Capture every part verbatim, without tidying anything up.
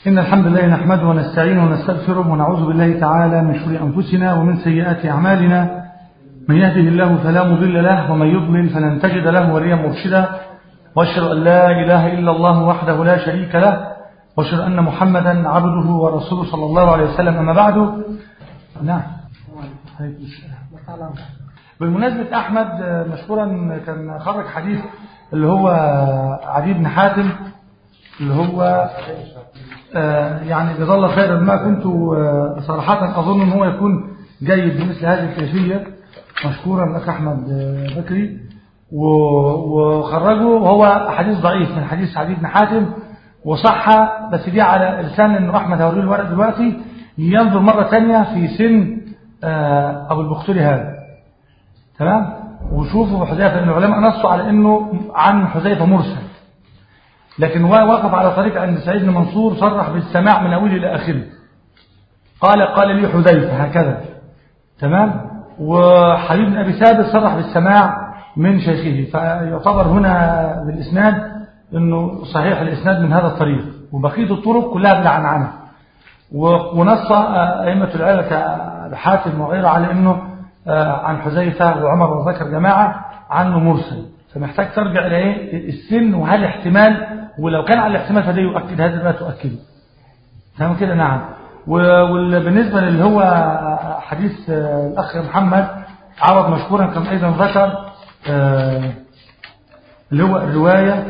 إن الحمد لله نحمده ونستعينه ونستغفره ونعوذ بالله تعالى من شرور أنفسنا ومن سيئات أعمالنا. من يهده الله فلا مضل له ومن يضلل فلن تجد له وليا مرشدا، وأشهد أن لا إله إلا الله وحده لا شريك له، وأشهد أن محمدا عبده ورسوله صلى الله عليه وسلم. أما بعد، نعم. بالمناسبة أحمد مشكورا كان خرج حديث اللي هو عدي بن حاتم اللي هو آه يعني جزاه الله خيرا ما كنت آه صراحة أظن أن هو يكون جيد بمثل هذه الكيفية. مشكورا لك أحمد آه بكري، وخرجه وهو حديث ضعيف من حديث عدي بن حاتم وصح، بس دي على لسان أنه أحمد هوريه الورق دلوقتي ينظر مرة تانية في سن آه أبو البختري هذا، تمام؟ وشوفوا حذيفة أن العلماء نصوا على أنه عن حذيفة مرسل، لكن وقف على طريق عند سعيد بن منصور صرح بالسماع من أوله إلى آخره. قال قال لي حذيفة هكذا، تمام؟ وحبيب بن أبي ثابت صرح بالسماع من شيخه، فيعتبر هنا بالإسناد أنه صحيح الإسناد من هذا الطريق، وبقية الطرق كلها بالعنعنة. ونص أئمة العلم كحاتم وغيره على أنه عن حذيفة وعمر وذكر جماعة عنه مرسل، فمحتاج ترجع إلى إيه السن وهل احتمال، ولو كان على الاحتمال فده يؤكد هذا ما تؤكده، تمام كده؟ نعم. وبالنسبة اللي هو حديث الأخ محمد عوض مشكورا كان أيضا ذكر اللي هو الرواية،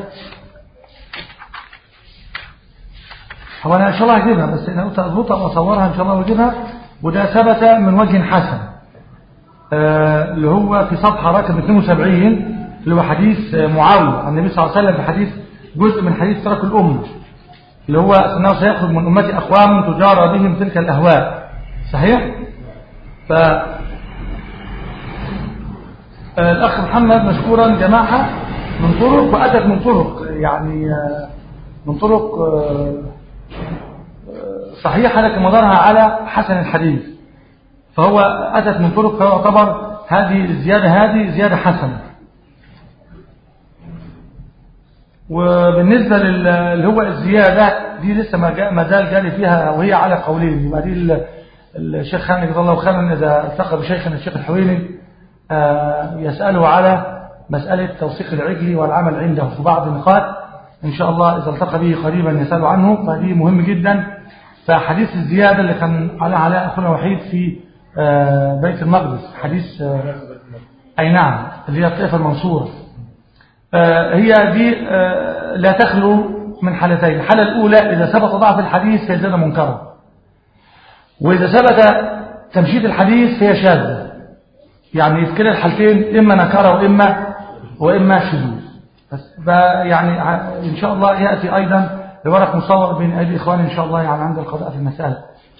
هو أنا إن شاء الله هجيبها، بس أنا قلت أضبطها وأصورها إن شاء الله وأجيبها، وده ثبت من وجه حسن اللي هو في صفحة رقم اثنين وسبعين اللي هو حديث معاوية عن النبي صلى الله عليه وسلم، بحديث جزء من حديث ترك الأمة اللي هو أنه سيخرج من أمتي أقوام تجارى بهم تلك الأهواء، صحيح؟ ف الأخ محمد مشكورا جماعة من طرق، وأتت من طرق يعني من طرق صحيحة لكن مدارها على حسن الحديث، فهو أتت من طرق، فهو يعتبر هذه الزيادة هذه زيادة حسنة. وبالنسبة اللي هو الزيادة دي لسه ما زال جاري فيها، وهي على قولين. يبقى دي الشيخ خالد جزاه الله خيرا إذا التقى بشيخنا الشيخ الحويني يسأله على مسألة توثيق العجل والعمل عنده في بعض النقاط، إن شاء الله إذا التقى به قريبا يسأله عنه، فدي مهم جدا. فحديث الزيادة اللي كان على علاء أخونا وحيد في بيت المقدس، حديث أي نعم اللي هي الطائفة المنصورة، هي دي لا تخلو من حالتين. الحالة الأولى إذا ثبت ضعف الحديث هي زيادة منكرة، وإذا ثبت تمشيط الحديث هي شاذة، يعني في كلا الحالتين إما نكرة وإما وإما شذوذ. بس يعني إن شاء الله يأتي أيضا لورق مصور بين أيدي إخواني إن شاء الله يعني عند القضاء في المسألة.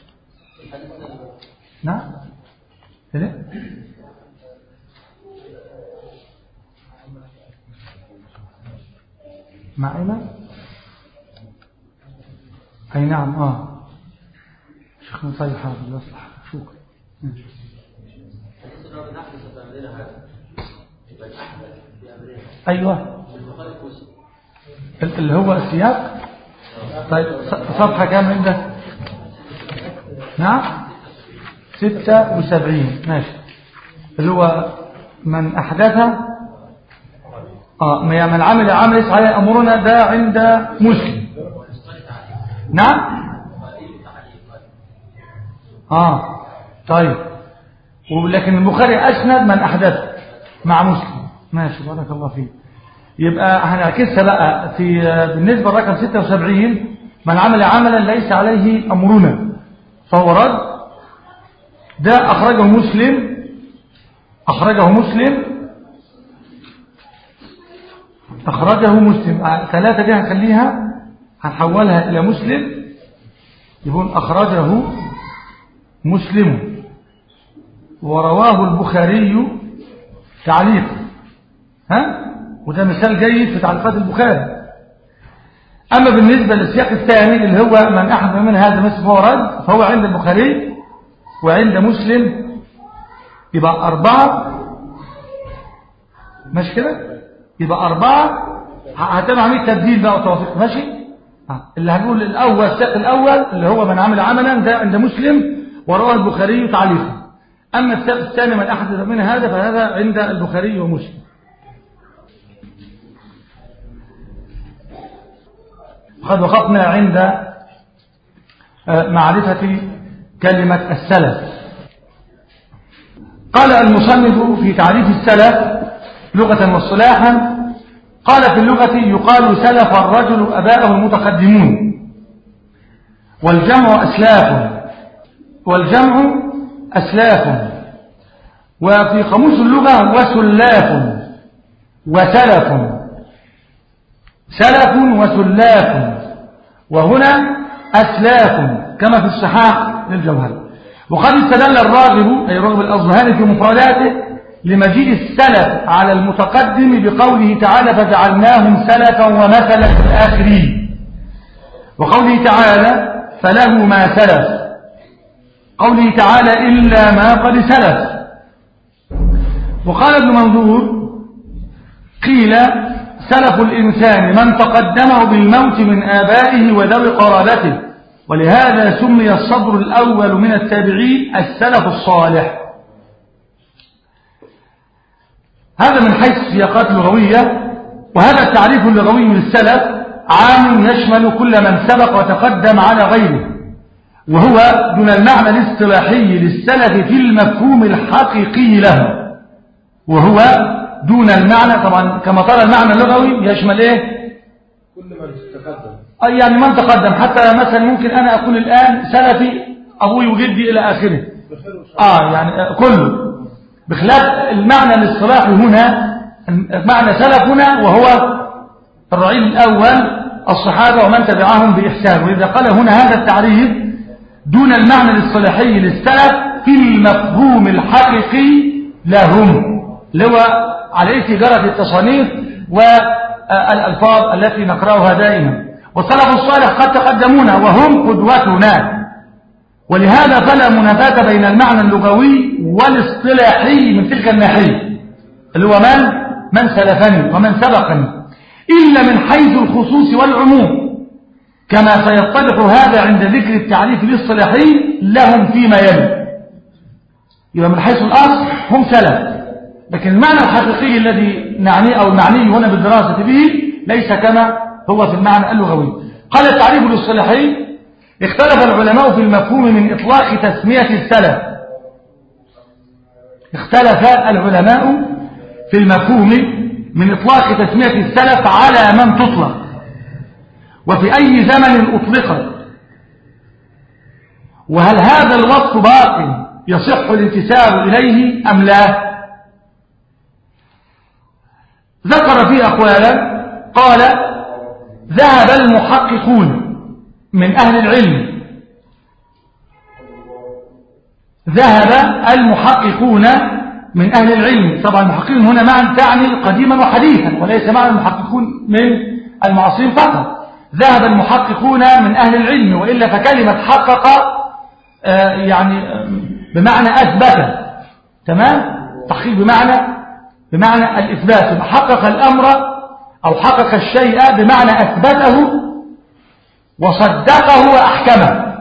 نعم إيه؟ مع إيمان أي نعم آه شيخنا طيب حاضر يصلح شكرا. أيوة اللي هو السياق. طيب صفحة كام عندك؟ نعم ستة وسبعين ماشي، اللي هو من أحدث آه من عمل عمل ليس عليه أمرنا، ده عند مسلم. نعم آه طيب، ولكن البخاري أسند من أحدث مع مسلم. ماشي بارك الله فيك. يبقى هنعكسها بقى في بالنسبة لرقم ستة وسبعين، من عمل عملا ليس عليه أمرنا فهو رد، ده أخرجه مسلم أخرجه مسلم أخرجه مسلم ثلاثة دي هنخليها هنحولها إلى مسلم، يكون أخرجه مسلم ورواه البخاري تعليق، ها؟ وده مثال جيد في تعليقات البخاري. أما بالنسبة للسياق الثاني اللي هو من أحد من هذا مثل فهو رد، فهو عند البخاري وعند مسلم، يبقى أربعة، ماشي كده؟ يبقى أربعة هتبع عملية تبديل بقى وتوافق، ماشي؟ اللي هنقول الأول السياق الأول اللي هو من عمل عملا ده عند مسلم ورواه البخاري تعليقا. أما السياق الثاني من أحد من هذا فهذا عند البخاري ومسلم. قد وقفنا عند معرفة كلمة السلف. قال المصنف في تعريف السلف لغة واصطلاحا، قال في اللغة يقال سلف الرجل أباءه المتقدمون، والجمع أسلاف، والجمع أسلاف. وفي قاموس اللغة وسلاف وسلف، سلف وسلاف، وهنا أسلاف كما في الصحاح للجوهري. وقد استدل الراغب أي الراغب الأصبهاني في مفرداته لمجيء السلف على المتقدم بقوله تعالى فجعلناهم سلفا ومثلا في الآخرين، وقوله تعالى فله ما سلف، قوله تعالى إلا ما قد سلف. وقال ابن منظور قيل سلف الإنسان من تقدمه بالموت من آبائه وذوي قرابته، ولهذا سمي الصدر الأول من التابعين السلف الصالح. هذا من حيث السياقات اللغوية. وهذا التعريف اللغوي للسلف عام يشمل كل من سبق وتقدم على غيره، وهو دون المعنى الاصطلاحي للسلف في المفهوم الحقيقي له، وهو دون المعنى طبعا كما ترى المعنى اللغوي يشمل ايه؟ كل من تقدم، أي يعني من تقدم. حتى مثلا ممكن أنا أقول الآن سلفي أبوي وجدي إلى آخره، آه يعني كله، بخلاف المعنى الاصطلاحي هنا. معنى سلف هنا وهو الرعيل الأول الصحابة ومن تبعهم بإحسان. وإذا قال هنا هذا التعريف دون المعنى الاصطلاحي للسلف في المفهوم الحقيقي لهم، اللي هو عليه تجارة التصانيف والألفاظ التي نقرأها دائما. والسلف الصالح قد تقدمونا وهم قدوتنا، ولهذا فلا منافاة بين المعنى اللغوي والاصطلاحي من تلك الناحية اللي هو من من سلفني ومن سبقني، إلا من حيث الخصوص والعموم، كما سيتضح هذا عند ذكر التعريف الاصطلاحي لهم فيما يلي. يبقى من حيث الأصل هم سلف، لكن المعنى الحقيقي الذي نعنيه أو المعني هنا بالدراسة به ليس كما هو في المعنى اللغوي. قال التعريف الاصطلاحي اختلف العلماء في المفهوم من إطلاق تسمية السلف. اختلف العلماء في المفهوم من إطلاق تسمية السلف على من تطلق، وفي أي زمن أطلقت، وهل هذا الوصف باق يصح الانتساب إليه أم لا. ذكر في أقوالا، قال ذهب المحققون من أهل العلم ذهب المحققون من أهل العلم. طبعا المحققون هنا معنى تعني قديما وحديثا، وليس معنى المحققون من المعاصرين فقط. ذهب المحققون من أهل العلم، وإلا فكلمة حقق آه يعني آه بمعنى أثبت، تمام، تحقيق بمعنى بمعنى الإثبات. حقق الأمر أو حقق الشيء بمعنى أثبته وصدقه وأحكمه.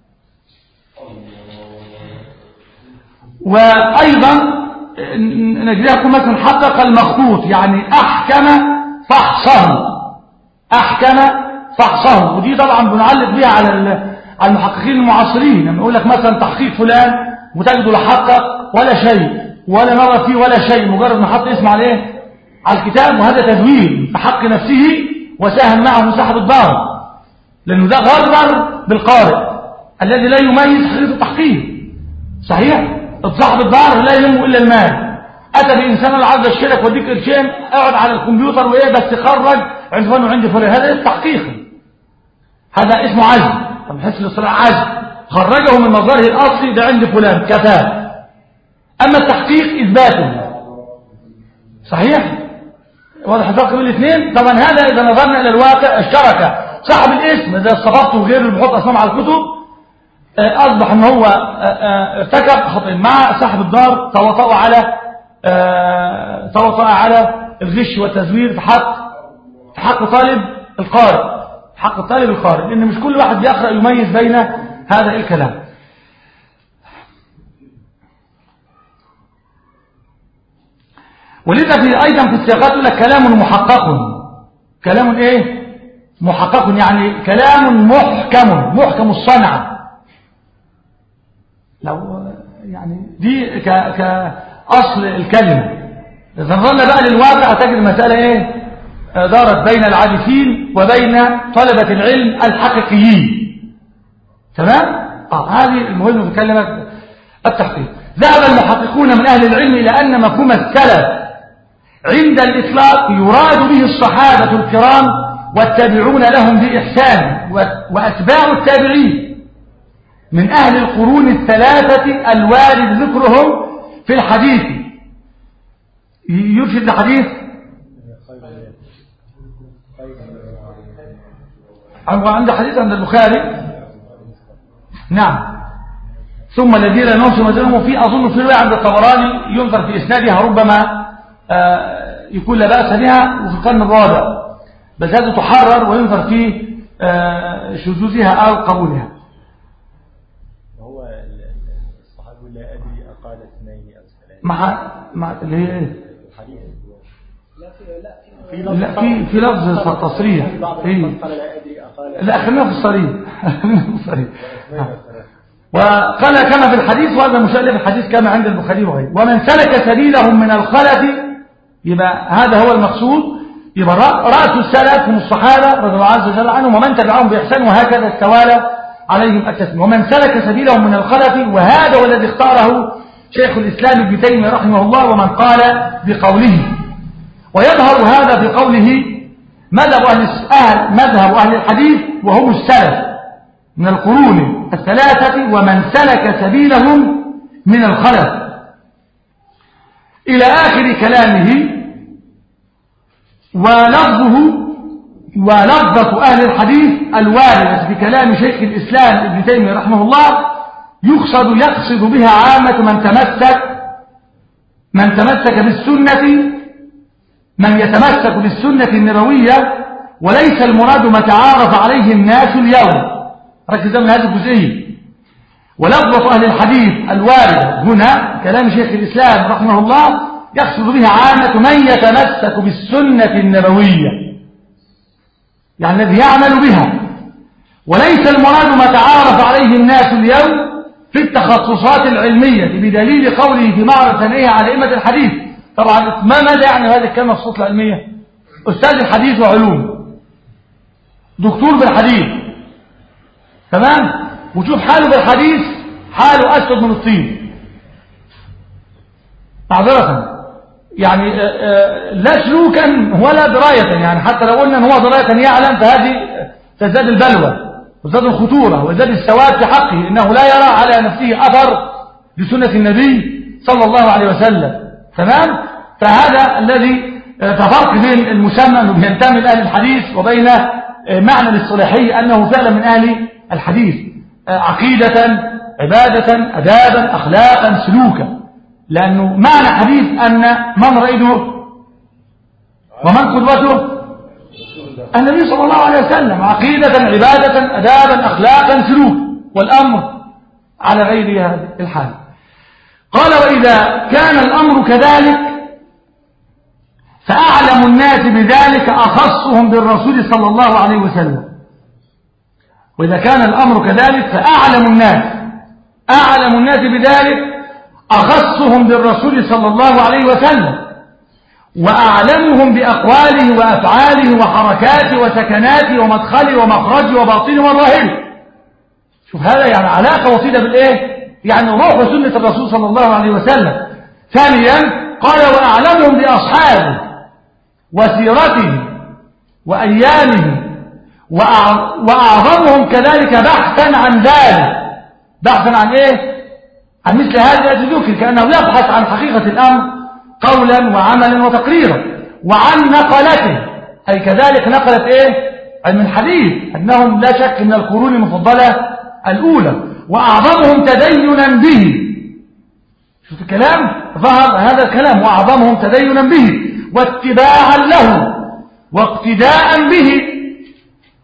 وأيضا نجدكم مثلا حقق المخطوط، يعني أحكم فحصه، أحكم فحصه. ودي طبعا بنعلق بها على على المحققين المعاصرين، لما يقول لك مثلا تحقيق فلان وتجده لا حقق ولا شيء ولا نرى فيه ولا شيء، مجرد ما حط اسم عليه على الكتاب، وهذا تزوير في حق نفسه وساهم معه صاحب الدار، لأنه ده غرر بالقارئ الذي لا يميز حقيقة التحقيق. صحيح؟ صاحب الدار لا يهمه إلا المال، أتى بإنسان العرض الشرك وديك قرشين، اقعد على الكمبيوتر وإيه بس خرج عند فلان وعند فلان، هذا التحقيق، هذا اسمه عزم. طب حس الاصطلاح عزم، خرجه من مظهره الأصلي ده عند فلان كفاه. أما التحقيق إثباته. صحيح؟ واضح الفرق بين الاثنين. طبعا هذا إذا نظرنا إلى الواقع اشترك صاحب الاسم إذا الصفات وغيره اللي بيحط أسماء على الكتب، أصبح أن هو ارتكب خطأ مع صاحب الدار، تواطؤ على تواطؤ على الغش والتزوير في حق في حق طالب القارئ. حق الطالب القارئ، لأن مش كل واحد بيقرأ يميز بين هذا الكلام. ولذا في أيضا في السياقات يقول لك كلام محقق. كلام إيه؟ محقق، يعني كلام محكم، محكم الصنعة. لو يعني دي كأصل الكلمة. إذا نظرنا بقى للواقع تجد المسألة إيه؟ دارت بين العابثين وبين طلبة العلم الحقيقيين. تمام؟ آه هذه المهم في كلمة التحقيق. ذهب المحققون من أهل العلم إلى أن مفهوم السلف عند الإطلاق يراد به الصحابة الكرام والتابعون لهم بإحسان وأتباع التابعين من أهل القرون الثلاثة الوارد ذكرهم في الحديث. يرشد الحديث عند حديث عند البخاري. نعم. ثم الذين ننصر مجرمه في أظن في رواية عند الطبراني ينظر في إسنادها ربما يكون لا بأس بها وفي القرن الرابع، بس هذا تحرر وينظر في شذوذها أو قبولها. هو الصحابي لا أدري أقال اثنين أو ثلاثة مع مع اللي هي ايه؟ الحديث لا في في لفظ تصريح. ايه لا خلينا في الصريح. وقال كما في الحديث، وهذا مشابه في الحديث كما عند البخاري وغيره. ومن سلك سبيلهم من الخلف، يبقى هذا هو المقصود. يبقى رأس السلف هم الصحابة رضي الله عز وجل عنهم ومن تبعهم بإحسان، وهكذا استوالى عليهم التسليم. ومن سلك سبيلهم من الخلف، وهذا هو الذي اختاره شيخ الإسلام ابن تيمية رحمه الله، ومن قال بقوله. ويظهر هذا في قوله مذهب أهل الأهل مذهب أهل الحديث وهم السلف من القرون الثلاثة ومن سلك سبيلهم من الخلف إلى آخر كلامه. ولفظه ولفظة أهل الحديث الواردة في كلام شيخ الإسلام ابن تيمية رحمه الله يقصد يقصد بها عامة من تمسك من تمسك بالسنة من يتمسك بالسنة النبوية، وليس المراد ما تعارف عليه الناس اليوم. ركز من هذه الجزئية. ولفظة أهل الحديث الواردة هنا كلام شيخ الإسلام رحمه الله يقصد بها عامة من يتمسك بالسنة النبوية، يعني الذي يعمل بها، وليس المراد ما تعارف عليه الناس اليوم في التخصصات العلمية، بدليل قوله في معرض ثانية على أئمة الحديث. طبعا ما ماذا يعني هذه الكلمة في التخصصات العلمية؟ أستاذ الحديث وعلوم، دكتور بالحديث، تمام؟ وتشوف حاله بالحديث حاله أسود من الطين معذرة، يعني لا سلوكا ولا دراية. يعني حتى لو قلنا ان هو دراية يعلم فهذه تزداد البلوى وتزداد الخطورة وتزداد السواد في حقه، انه لا يرى على نفسه اثر لسنة النبي صلى الله عليه وسلم. تمام؟ فهذا الذي تفرق بين المسمى انه بينتمي لاهل الحديث وبين معنى الاصطلاحي انه فعلا من اهل الحديث، عقيدة، عبادة، ادابا، اخلاقا، سلوكا. لأنه معنى حديث أن من رأيه ومن قدوته النبي صلى الله عليه وسلم، عقيدة، عبادة، أدابا، أخلاقا، سلوك، والأمر على غير هذا الحال. قال: وإذا كان الأمر كذلك فأعلم الناس بذلك أخصهم بالرسول صلى الله عليه وسلم. وإذا كان الأمر كذلك فأعلم الناس أعلم الناس بذلك أخصهم بالرسول صلى الله عليه وسلم، وأعلمهم بأقواله وأفعاله وحركاته وسكناته ومدخله ومخرجه وباطنه وظاهره. شوف هذا يعني علاقة وصيلة بالإيه؟ يعني روح وسنة الرسول صلى الله عليه وسلم. ثانيا قال: وأعلمهم بأصحابه وسيرته وأيامه، وأعظمهم كذلك بحثا عن ذلك. بحثا عن إيه؟ عن مثل هذا الذكر، كأنه يبحث عن حقيقة الأمر قولا وعملا وتقريرا، وعن نقلته، أي كذلك نقلت إيه؟ علم الحديث، أنهم لا شك من القرون المفضلة الأولى، وأعظمهم تدينا به. شوف الكلام، ظهر هذا الكلام: وأعظمهم تدينا به واتباعا له واقتداء به،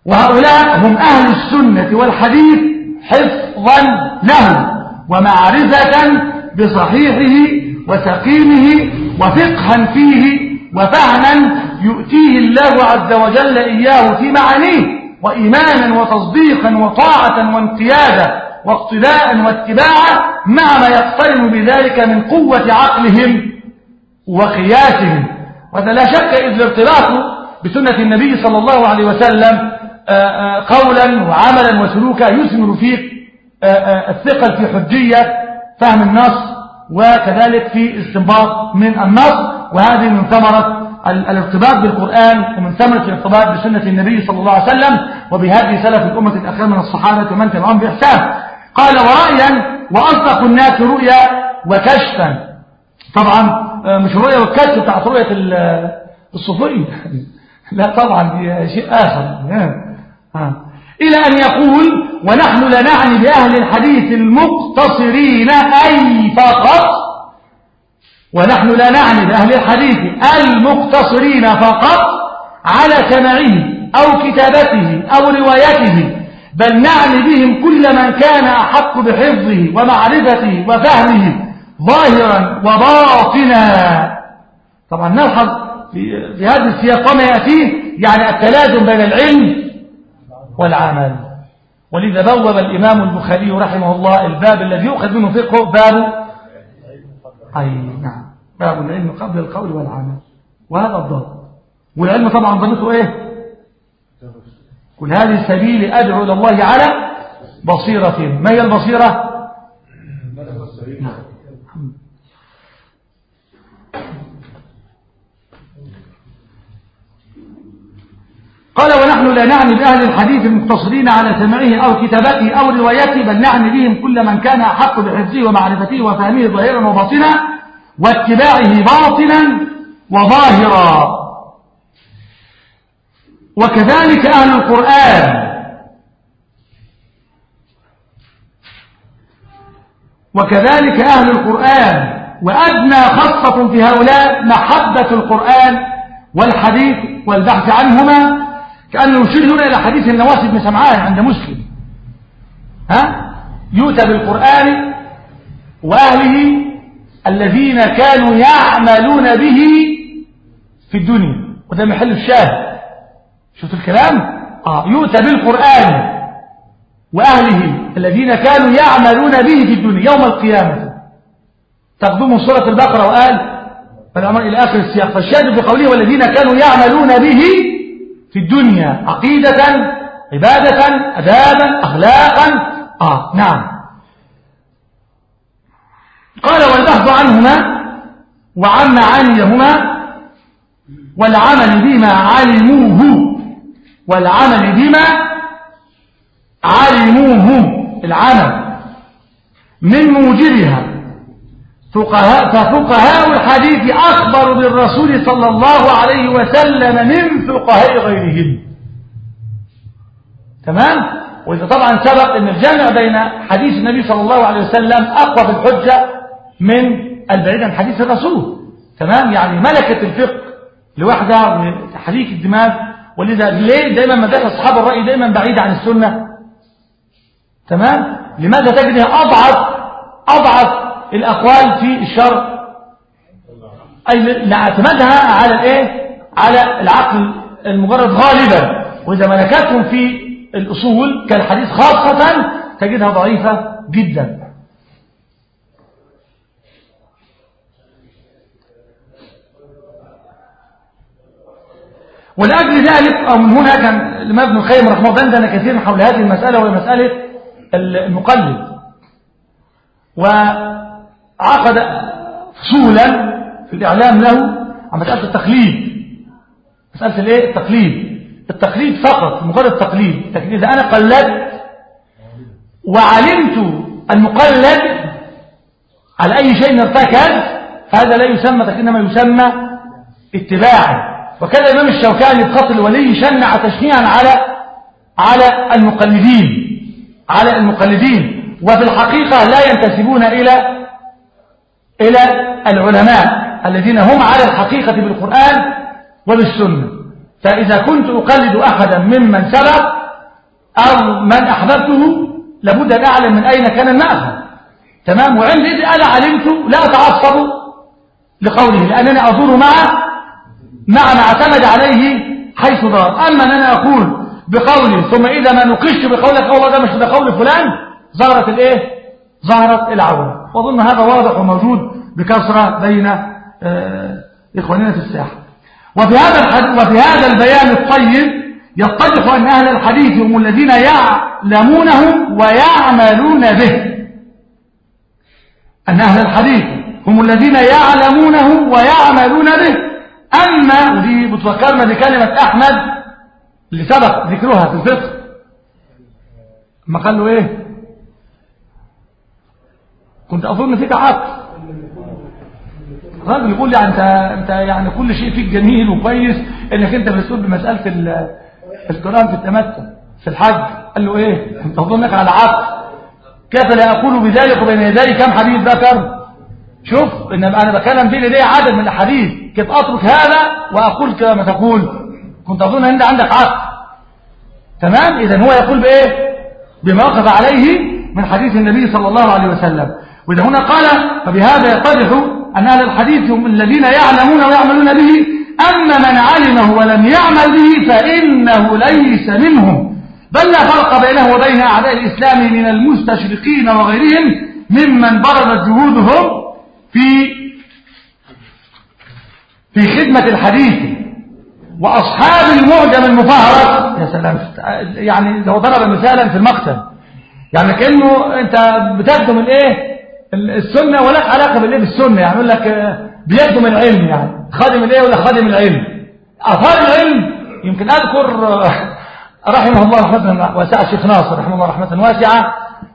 وهؤلاء هم أهل السنة والحديث حفظا له ومعرفة بصحيحه وسقيمه وفقها فيه وفهما يؤتيه الله عز وجل إياه في معانيه وإيمانا وتصديقا وطاعة وانقيادا واقتداء واتباعا مع ما يقترن بذلك من قوة عقلهم وقياسهم. وهذا لا شك إذ الارتباط بسنة النبي صلى الله عليه وسلم قولا وعملا وسلوكا يثمر فيك الثقل في حجية فهم النص وكذلك في استنباط من النص. وهذه من ثمرة الارتباط بالقرآن ومن ثمرة الارتباط بسنة النبي صلى الله عليه وسلم وبهذه سلف الأمة الأخير من الصحابة ومن تبعهم بإحسان. قال ورأيا وأصدق الناس رؤيا وكشفا. طبعا مش رؤيا والكشف بتاعت رؤية الصوفية لا طبعا دي شيء آخر. إلى أن يقول ونحن لا نعني بأهل الحديث المقتصرين أي فقط ونحن لا نعني بأهل الحديث المقتصرين فقط على سمعه أو كتابته أو روايته بل نعني بهم كل من كان أحق بحفظه ومعرفته وفهمه ظاهرا وباطنا. طبعا نلحظ في, في هذا السياق وما يأتيه يعني التلازم بين العلم والعمل. ولذا بوب الإمام البخاري رحمه الله الباب الذي يؤخذ منه فقه باب أي نعم باب العلم قبل القول والعمل. وهذا الضابط. والعلم طبعا ضمته ايه؟ كل هذه سبيل أدعو إلى الله على بصيرة. ما هي البصيرة؟ نعم. قال ونحن لا نعني بأهل الحديث المقتصرين على سمعه أو كتابته أو روايته بل نعني بهم كل من كان أحق بحفظه ومعرفته وفهمه ظاهرا وباطنا واتباعه باطنا وظاهرا. وكذلك أهل القرآن وكذلك أهل القرآن وأدنى خاصة في هؤلاء محبة القرآن والحديث والبحث عنهما. كأنه يشير هنا إلى حديث النواس بن سمعان عند مسلم ها يؤتى بالقرآن وأهله الذين كانوا يعملون به في الدنيا. وده محل الشاهد. شوف الكلام آه. يؤتى بالقرآن وأهله الذين كانوا يعملون به في الدنيا يوم القيامة. تقدموا سورة البقرة وقال فالأمر إلى آخر السياق. فالشاهد في قوله والذين كانوا يعملون به في الدنيا عقيدة عبادة أدابا أخلاقا آه نعم. قال والبحث عنهما وعن معانيهما والعمل بما علموه والعمل بما علموه العمل من موجبها. فقهاء ففقهاء الحديث أخبروا بالرسول صلى الله عليه وسلم من فقهاء غيرهم. تمام. وإذا طبعا سبق أن الجامع بين حديث النبي صلى الله عليه وسلم أقوى في الحجة من البعيد عن حديث الرسول. تمام. يعني ملكة الفقه لوحدها وتحريك الدماغ. ولذا ليه دائما مدارس أصحاب الرأي دائما بعيدة عن السنة. تمام. لماذا تجدها أضعف أضعف الأقوال في الشرع أي لاعتمادها على الإيه؟ على العقل المجرد غالبا. وإذا ملكتهم في الأصول كالحديث خاصة تجدها ضعيفة جدا. ولأجل ذلك أو من هنا كان الإمام ابن القيم رحمه الله عندنا كثير حول هذه المسألة وهي مسألة المقلد. وعقد فصولا في الإعلام له عن مسألة التقليد. مسألة الايه؟ التقليد. التقليد فقط مجرد تقليد. إذا أنا قلدت وعلمت المقلد على أي شيء ارتكز هذا لا يسمى إنما يسمى اتباعا. وكان الإمام الشوكاني بخط الولي شنع تشنيعا على على المقلدين على المقلدين وفي الحقيقة لا ينتسبون إلى إلى العلماء الذين هم على الحقيقة بالقرآن وبالسنة. فإذا كنت أقلد أحدا ممن سبق أو من أحببته لابد أن أعلم من أين كان المأخذ. تمام. وعندئذ أنا علمت لا أتعصب لقوله لأنني أدور مع مع ما اعتمد عليه حيث دار. أما أن أنا أقول بقولي ثم إذا ما نقشت بقولك أولا ده مش بقول فلان ظهرت الإيه؟ ظهرت العورة. وأظن هذا واضح وموجود بكثرة بين آه إخواننا في الساحة. وفي هذا وفي هذا البيان الطيب يتضح أن أهل الحديث هم الذين يعلمونه ويعملون به. أن أهل الحديث هم الذين يعلمونه ويعملون به. أما ودي بتفكرنا بكلمة أحمد اللي سبق ذكرها في الفقه ما قال له إيه؟ كنت أظن فيك عقل. الراجل يقول لي أنت أنت يعني كل شيء فيك جميل وكويس إنك أنت مسؤول بمسألة القرآن في التمتع في الحج. قال له إيه؟ أنت أظنك على عقل. كيف لا أقول بذلك وبين يدي كم حديث ذكر؟ شوف إن أنا بكلم بين يدي عدد من الأحاديث. كيف أترك هذا وأقول كما تقول؟ كنت أظن أن عندك عقل. تمام. إذا هو يقول بإيه؟ بما أخذ عليه من حديث النبي صلى الله عليه وسلم. وإذا هنا قال فبهذا يتضح أن أهل الحديث هم الذين يعلمون ويعملون به. أما من علمه ولم يعمل به فإنه ليس منهم، بل لا فرق بينه وبين أعداء الإسلام من المستشرقين وغيرهم ممن بردت جهودهم في في خدمة الحديث وأصحاب المعجم المفهرس. يا سلام. يعني لو ضرب مثالا في المقتل يعني كأنه أنت بتخدم الإيه السنة ولك علاقة بالإيه بالسنة. يعني يقول لك بيخدم العلم يعني خادم الإيه ولا خادم العلم. أثار العلم يمكن أذكر رحمه الله رحمة واسعة الشيخ ناصر رحمه الله رحمة واسعة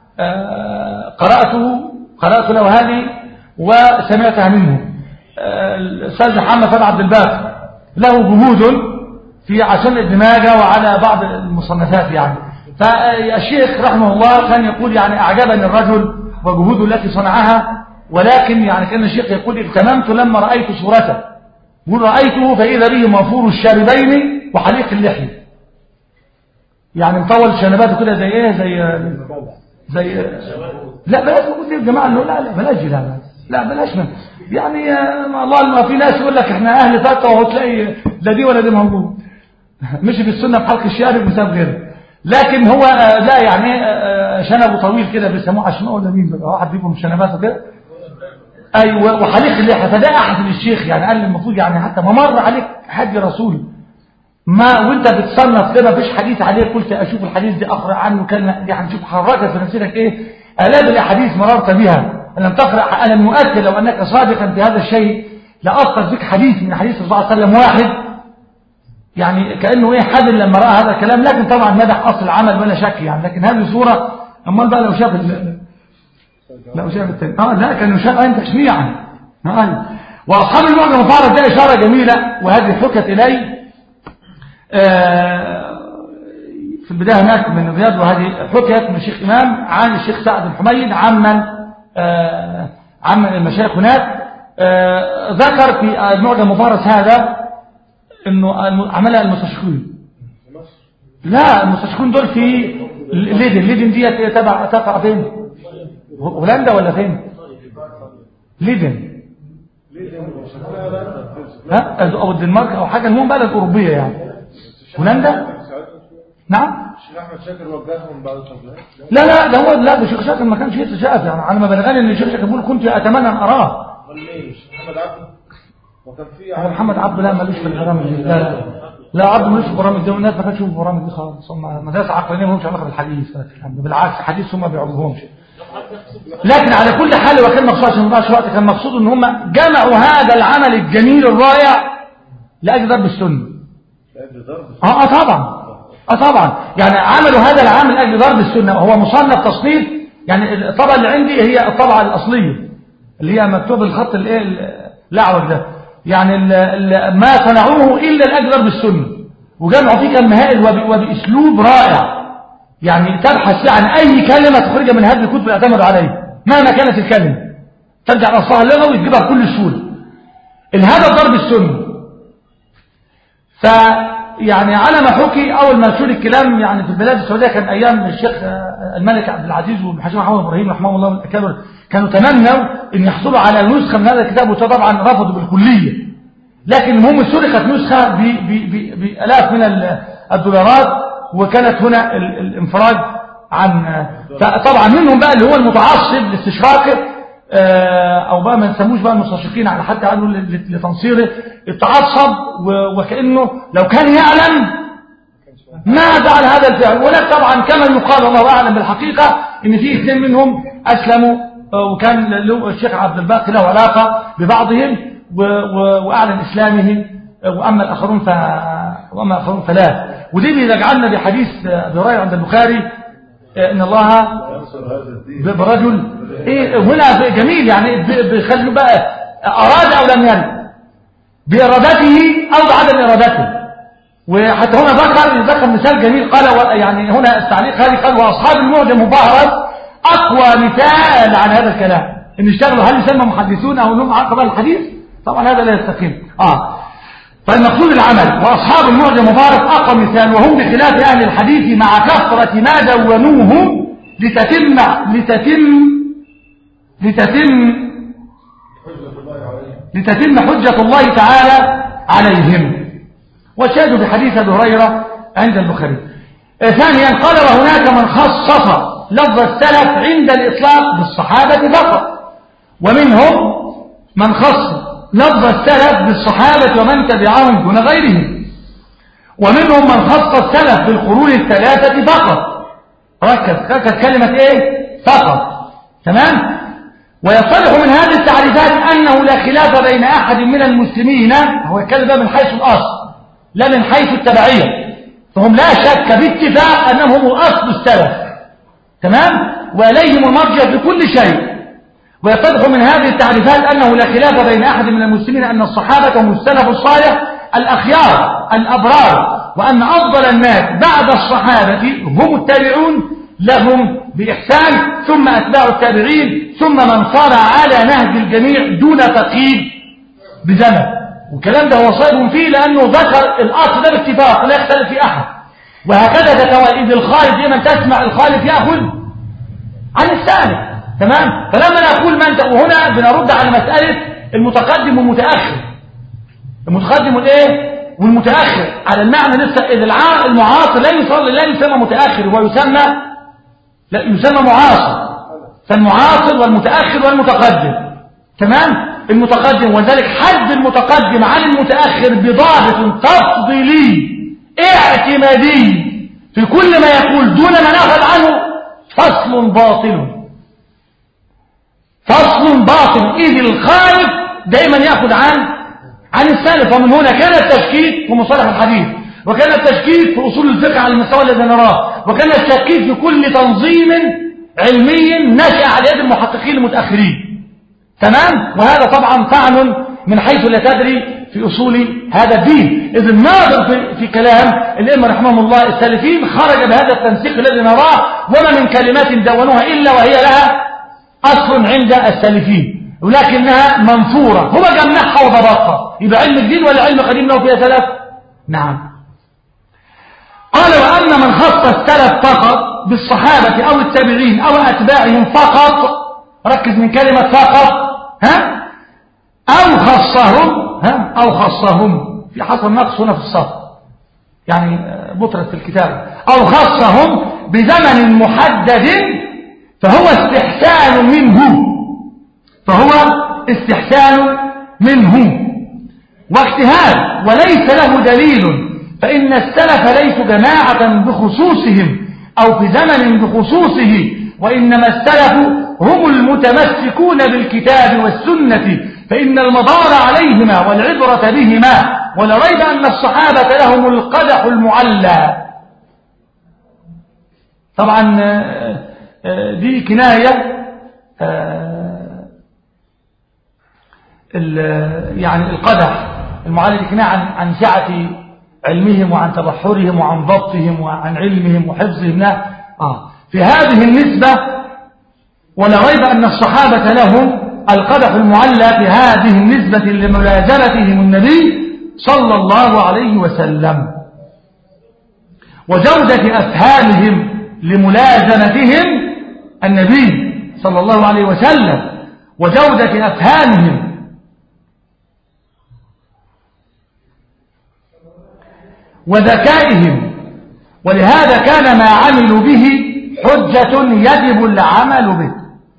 قرأته قرأت له هذه وسمعتها منه. الأستاذ محمد فتحي عبد الباقي له جهود في عشان ابن ماجه وعلى بعض المصنفات يعني. فالشيخ رحمه الله كان يقول يعني أعجبني الرجل وجهوده التي صنعها، ولكن يعني كان الشيخ يقول اغتممت لما رأيت صورته. يقول رأيته فإذا به موفور الشاربين وحليق اللحية. يعني مطول شنباته كده زي ايه زي زي لا بلاش نقول يا جماعه انه لا لا بلاش لا لا بلاش من يعني الله ما في ناس يقول لك احنا اهل فتوى وتلاقي لا دي ولا دي موجود. مش في السنه بحلق الشارب بسبب غيره. لكن هو لا يعني شنبه طويل كده بيسموه عشماء ولا مين بقى واحد بيكم شنباته كده ايوه وحليق اللحيه. فده احد الشيخ يعني قال لي المفروض يعني حتى ما مر عليك حد رسول ما وانت بتصنف كده مفيش حديث عليه قلت اشوف الحديث ده اقرا عنه كان يعني شوف حركت في نفسك ايه الاف الاحاديث مررت بها لم تقرا. انا مؤكد لو انك صادقا في هذا الشيء لاثر فيك حديث من حديث الرسول صلى الله عليه وسلم واحد يعني كانه ايه حد لما راى هذا الكلام. لكن طبعا مدح اصل العمل ولا شك يعني. لكن هذه صوره امال بقى لو شاف لو شاف الثاني اه لا كانوا شاف انت تشنيعا اه. واصحاب المعجم المفهرس ده اشاره جميله وهذه حكت الي في البداية هناك من الرياض. وهذه حكيت من الشيخ إمام عن الشيخ سعد الحميد عمن عمن المشايخ هناك. ذكر في المعجم المفهرس هذا انه عملها المستشرقين. لا المستشرقين دول في ليدن. ليدن دي تبع تقع فين؟ هولندا ولا فين؟ ليدن ها او الدنمارك او حاجه. المهم بلد اوروبيه يعني. هولندا نعم. الشيخ احمد شاكر وجههم بعد التوجيهات. لا لا ده هو لا ده الشيخ شاكر ما كانش يتشاف يعني. على ما بلغني ان الشيخ شاكر بيقول كنت اتمنى ان اراه. امال مين؟ محمد عبده وكان في هو محمد عبده لا مالوش في البرامج دي. لا لا لا عبده مالوش في البرامج دي والناس ما كانتش في البرامج دي خالص. هم مدرسه عقلانيه ما لهمش علاقه بالحديث. بالعكس الحديث هم ما بيعجبهمش. لكن على كل حال وكان مقصود عشان ما وقت كان مقصود ان هم جمعوا هذا العمل الجميل الرائع لاجل ضرب السنه. اه اه طبعا اه طبعا يعني عملوا هذا العمل لاجل ضرب السنه وهو مصنف تصنيف. يعني الطبعه اللي عندي هي الطبعه الاصليه اللي هي مكتوب الخط الايه الاعوج ده. يعني ال ال ما صنعوه الا لاجل ضرب السنه وجمعوا فيه كلام هائل وباسلوب رائع. يعني تبحث عن اي كلمه تخرجها من هذه الكتب اللي اعتمدوا عليها مهما كانت الكلمه ترجع لاصلها اللغوي وتجيبها بكل سهوله. الهدف ضرب السنه. ف يعني على ما حكي أول ما نشور الكلام يعني في البلاد السعودية كان أيام الشيخ الملك عبد العزيز والحاج محمد إبراهيم رحمه الله الأكابر، كانوا تمنوا أن يحصلوا على نسخة من هذا الكتاب، وطبعا رفضوا بالكلية. لكن المهم سرقت نسخة بآلاف من الدولارات، وكانت هنا الانفراج عن طبعا منهم بقى اللي هو المتعصب لاستشراقه، او بقى ما نسموش بقى المستشرقين على حتى قالوا لتنصيره، التعصب وكأنه لو كان يعلم ما فعل هذا الفعل. ولكن طبعا كما يقال الله اعلم بالحقيقة ان في اثنين منهم اسلموا، وكان له الشيخ عبد الباقي له علاقة ببعضهم واعلن اسلامه، واما الاخرون ف واما الاخرون فلا. ودي بيرجعنا بحديث ابي هريره عند البخاري ان الله برجل ايه هنا جميل، يعني بيخلي بقى اراد او لم يرد، بارادته او بعدم ارادته. وحتى هنا ذكر ذكر مثال جميل، قال يعني هنا التعليق هذه قال واصحاب المعجم مبهرا اقوى مثال عن هذا الكلام، ان اشتغلوا هل يسمى محدثون او لهم عقب الحديث؟ طبعا هذا لا يستقيم. اه فالمقصود العمل. واصحاب المعجم مبارك اقوى مثال، وهم بخلاف اهل الحديث مع كثرة ما دونوه لتتم لتتم لتتم لتتم حجة الله تعالى عليهم. وشاهدوا بحديث ابي هريره عند البخاري. ثانيا قال وهناك من خصص لفظ السلف عند الاطلاق بالصحابة فقط، ومنهم من خص لفظ السلف بالصحابة ومن تبعهم دون غيرهم، ومنهم من خص السلف بالقرون الثلاثة فقط. ركز ركز كلمة ايه فقط، تمام. ويصلح من هذه التعريفات أنه لا خلاف بين أحد من المسلمين، هو يتكلم بقى من حيث الأصل لا من حيث التبعية، فهم لا شك باتفاق أنهم هم أصل السلف، تمام، وإليهم المرجع في كل شيء. ويتضح من هذه التعريفات أنه لا خلاف بين أحد من المسلمين أن الصحابة هم السلف الصالح الأخيار الأبرار، وأن أفضل الناس بعد الصحابة هم التابعون لهم بإحسان، ثم أتباع التابعين، ثم من صار على نهج الجميع دون تقييد بزمن. والكلام ده هو صائب فيه لأنه ذكر الأصل ده باتفاق لا يختلف في أحد. وهكذا تتوائد الخالد دائما تسمع الخالد يأخذ عن السالف، تمام. فلما نقول ما انت، وهنا بنرد على مسألة المتقدم والمتأخر، المتقدم والايه والمتأخر على المعنى لسه إذ المعاصر لا يصل لا يسمى متأخر ويسمى لا يسمى معاصر، فالمعاصر والمتأخر والمتقدم، تمام. المتقدم وذلك حد المتقدم عن المتأخر بضابط تفضيلي اعتمادي في كل ما يقول دون ما نأخذ عنه فصل باطل، فصل باطل، إذ الخالف دائما يأخذ عن عن السالف. ومن هنا كان التشكيك في مصطلح الحديث، وكان التشكيك في أصول الفقه على المستوى الذي نراه، وكان التشكيك في كل تنظيم علمي نشأ على يد المحققين المتأخرين، تمام. وهذا طبعا طعن من حيث لا تدري في أصول هذا الدين، إذ الناظر في, في كلام الأئمة رحمهم الله السالفين خرج بهذا التنسيق الذي نراه، وما من كلمات دونوها إلا وهي لها أصل عند السالفين، ولكنها منثورة، هو جمعها وضبطها. يبقى علم جديد ولا علم قديم له فيها سلف؟ نعم. قال وأن من خص السلف فقط بالصحابة أو التابعين أو أتباعهم فقط، ركز من كلمة فقط، ها، أو خصهم، ها، أو خصهم، في حصل نقص هنا في الصف يعني بطرة في الكتاب، أو خصهم بزمن محدد فهو استحسان منه، فهو استحسان منه واجتهاد وليس له دليل، فإن السلف ليسوا جماعة بخصوصهم أو في زمن بخصوصه، وإنما السلف هم المتمسكون بالكتاب والسنة، فإن المدار عليهما والعبرة بهما، ولا ريب أن الصحابة لهم القدح المعلى. طبعا دي كناية يعني القدح المعلى دي كناية عن عن سعة علمهم وعن تبحرهم وعن ضبطهم وعن علمهم وحفظهم. آه في هذه النسبة ولا ريب أن الصحابة لهم القدح المعلى في هذه النسبة لملازمتهم النبي صلى الله عليه وسلم. وجودة أفهامهم لملازمتهم النبي صلى الله عليه وسلم، وجودة أفهامهم وذكائهم، ولهذا كان ما عملوا به حجة يجب العمل به،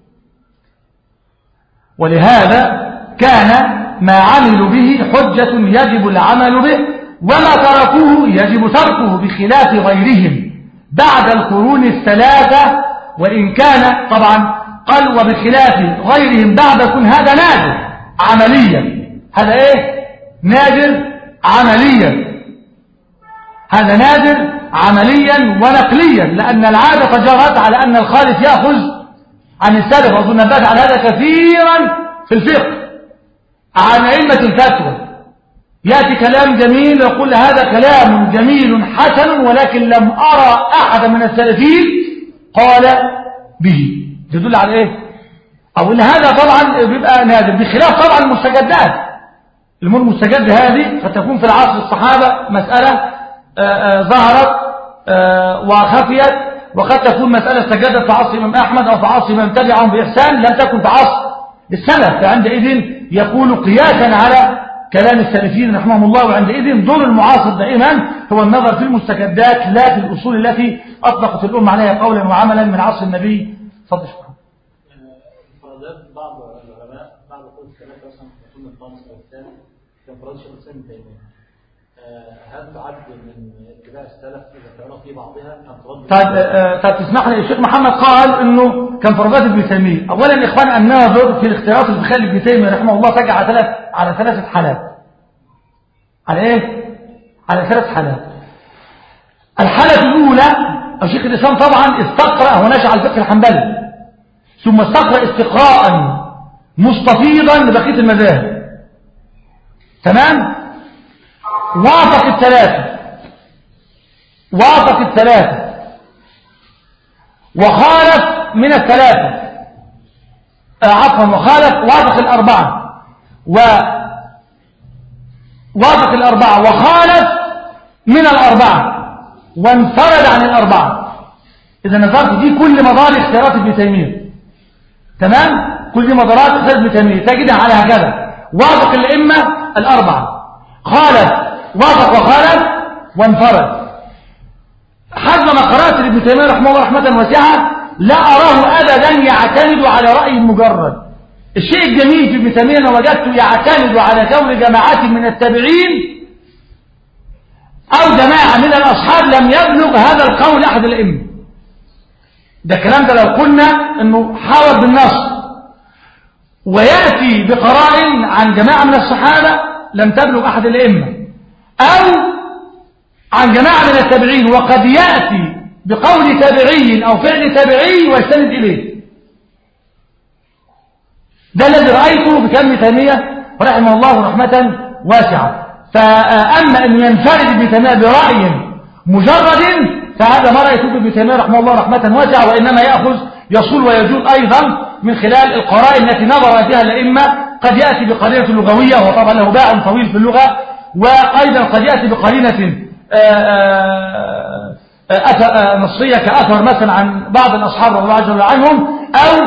ولهذا كان ما عملوا به حجة يجب العمل به، وما تركوه يجب تركه، بخلاف غيرهم بعد القرون الثلاثة. وإن كان طبعا قال وبخلاف غيرهم بعد كن هذا نادر عمليا، هذا ايه نادر عمليا، هذا نادر عمليا ونقليا، لأن العادة جرت على أن الخالف يأخذ عن السلف، وأظن نبات على هذا كثيرا في الفقه عن أئمة الفتوى، يأتي كلام جميل ويقول هذا كلام جميل حسن، ولكن لم أرى أحد من السلفين قال به، تدل على إيه؟ أو إن هذا طبعا بيبقى نادر، بخلاف طبعا المستجدات. الأمور المستجد هذه قد تكون في العصر الصحابة مسألة آآ آآ ظهرت آآ وخفيت، وقد تكون مسألة استجدت في عصر الإمام أحمد أو في عصر من تبعهم بإحسان، لم تكن في عصر السلف، فعندئذ يكون قياسا على كلام السلفيين رحمهم الله. وعندئذ دور المعاصر دائما هو النظر في المستجدات لا في الأصول التي أطلقت الأمة عليها قولا وعملا من عصر النبي صلى الله عليه وسلم. انفرادات بعض العلماء بعد قول الثلاثة مثلا في القرن الخامس أو الثاني كانفراد شيخ الإسلام ابن تيمية، هل تعد من اتباع السلف إذا كانوا في بعضها انفراد؟ طيب طيب تسمح لي، الشيخ محمد قال إنه كانفرادات ابن تيمية. أولا يا إخوان الناظر في الاختيارات اللي بيخلي ابن تيمية رحمه الله تجع على ثلاث على ثلاثة حالات. على إيه؟ على ثلاث حالات. الحالة الأولى الشيخ الإسلام طبعا استقرأ، هو نشأ على الفقه الحنبلي، ثم استقرأ استقراء مستفيضا لبقية المذاهب، تمام؟ وافق الثلاثة وافق الثلاثة وخالف من الثلاثة آه عفوا وخالف وافق الأربعة ووافق الأربعة وخالف من الأربعة وانفرد عن الأربعة. إذا نظرت دي كل مدار اختيارات ابن تيمية، تمام؟ كل دي مدارات اختيارات ابن تيمية تجدها على هكذا: وافق الأئمة الأربعة، خالف وافق وخالف وانفرد. حسب ما قرأت لابن تيمية رحمه الله رحمة واسعة لا أراه أبدا يعتمد على رأي مجرد. الشيء الجميل في ابن تيمية أنا وجدته يعتمد على كون جماعات من التابعين أو جماعة من الأصحاب لم يبلغ هذا القول أحد الأئمة. ده الكلام ده لو قلنا أنه حاول بالنص ويأتي بقرائن عن جماعة من الصحابة لم تبلغ أحد الأئمة، أو عن جماعة من التابعين وقد يأتي بقول تابعي أو فعل تابعي ويستند إليه. ده الذي رأيته في كلام تيمية رحمه الله رحمة واسعة. فأما أن ينفرد ابن تيمية برأي مجرد فهذا ما رأيته ابن تيمية رحمه الله رحمة واسعة، وإنما يأخذ يصول ويجول أيضا من خلال القرائن التي نظر فيها الأئمة. قد يأتي بقرينة لغوية وهو طبعا له باع طويل في اللغة، وأيضا قد يأتي بقرينة نصية كأثر مثلا عن بعض الأصحاب رضي الله عز وجل عنهم، أو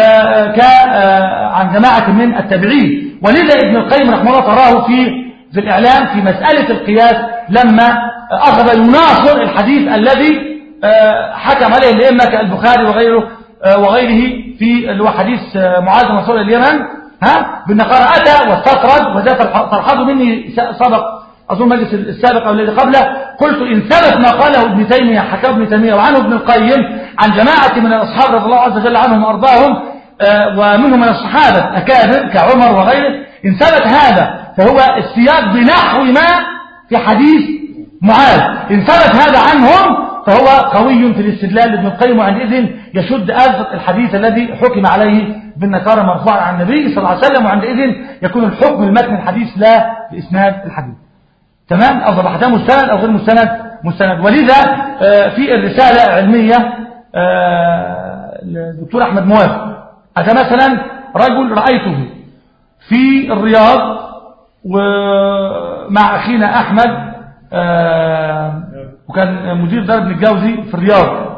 عن جماعة من التابعين. ولذا ابن القيم رحمه الله تراه في في الإعلام في مسألة القياس لما أخذ يناصر الحديث الذي حكم عليه الأئمة كالبخاري وغيره وغيره في اللي هو حديث معاذ بن مسعود اليمن، ها بالنقارة أتى واستطرد، وذات تلحظ مني سبق أظن مجلس السابق أو الذي قبله قلت إن ثبت ما قاله ابن تيمية حكى ابن تيمية وعنه ابن القيم عن جماعة من الأصحاب رضي الله عز وجل عنهم وأرضاهم ومنهم من الصحابة أكابر كعمر وغيره، إن ثبت هذا فهو السياق بنحو ما في حديث معاذ، إن ثبت هذا عنهم فهو قوي في الاستدلال لابن القيم، وعندئذ يشد أذر الحديث الذي حكم عليه بالنكارة مرفوعا عن النبي صلى الله عليه وسلم، وعندئذ يكون الحكم المتن الحديث لا بإسناد الحديث. تمام؟ أو ضبحتها مستند أو غير مستند مستند. ولذا في الرسالة العلمية الدكتور أحمد موافق هذا مثلا رجل رأيته في الرياض ومع أخينا أحمد وكان مدير دار ابن الجوزي في الرياض.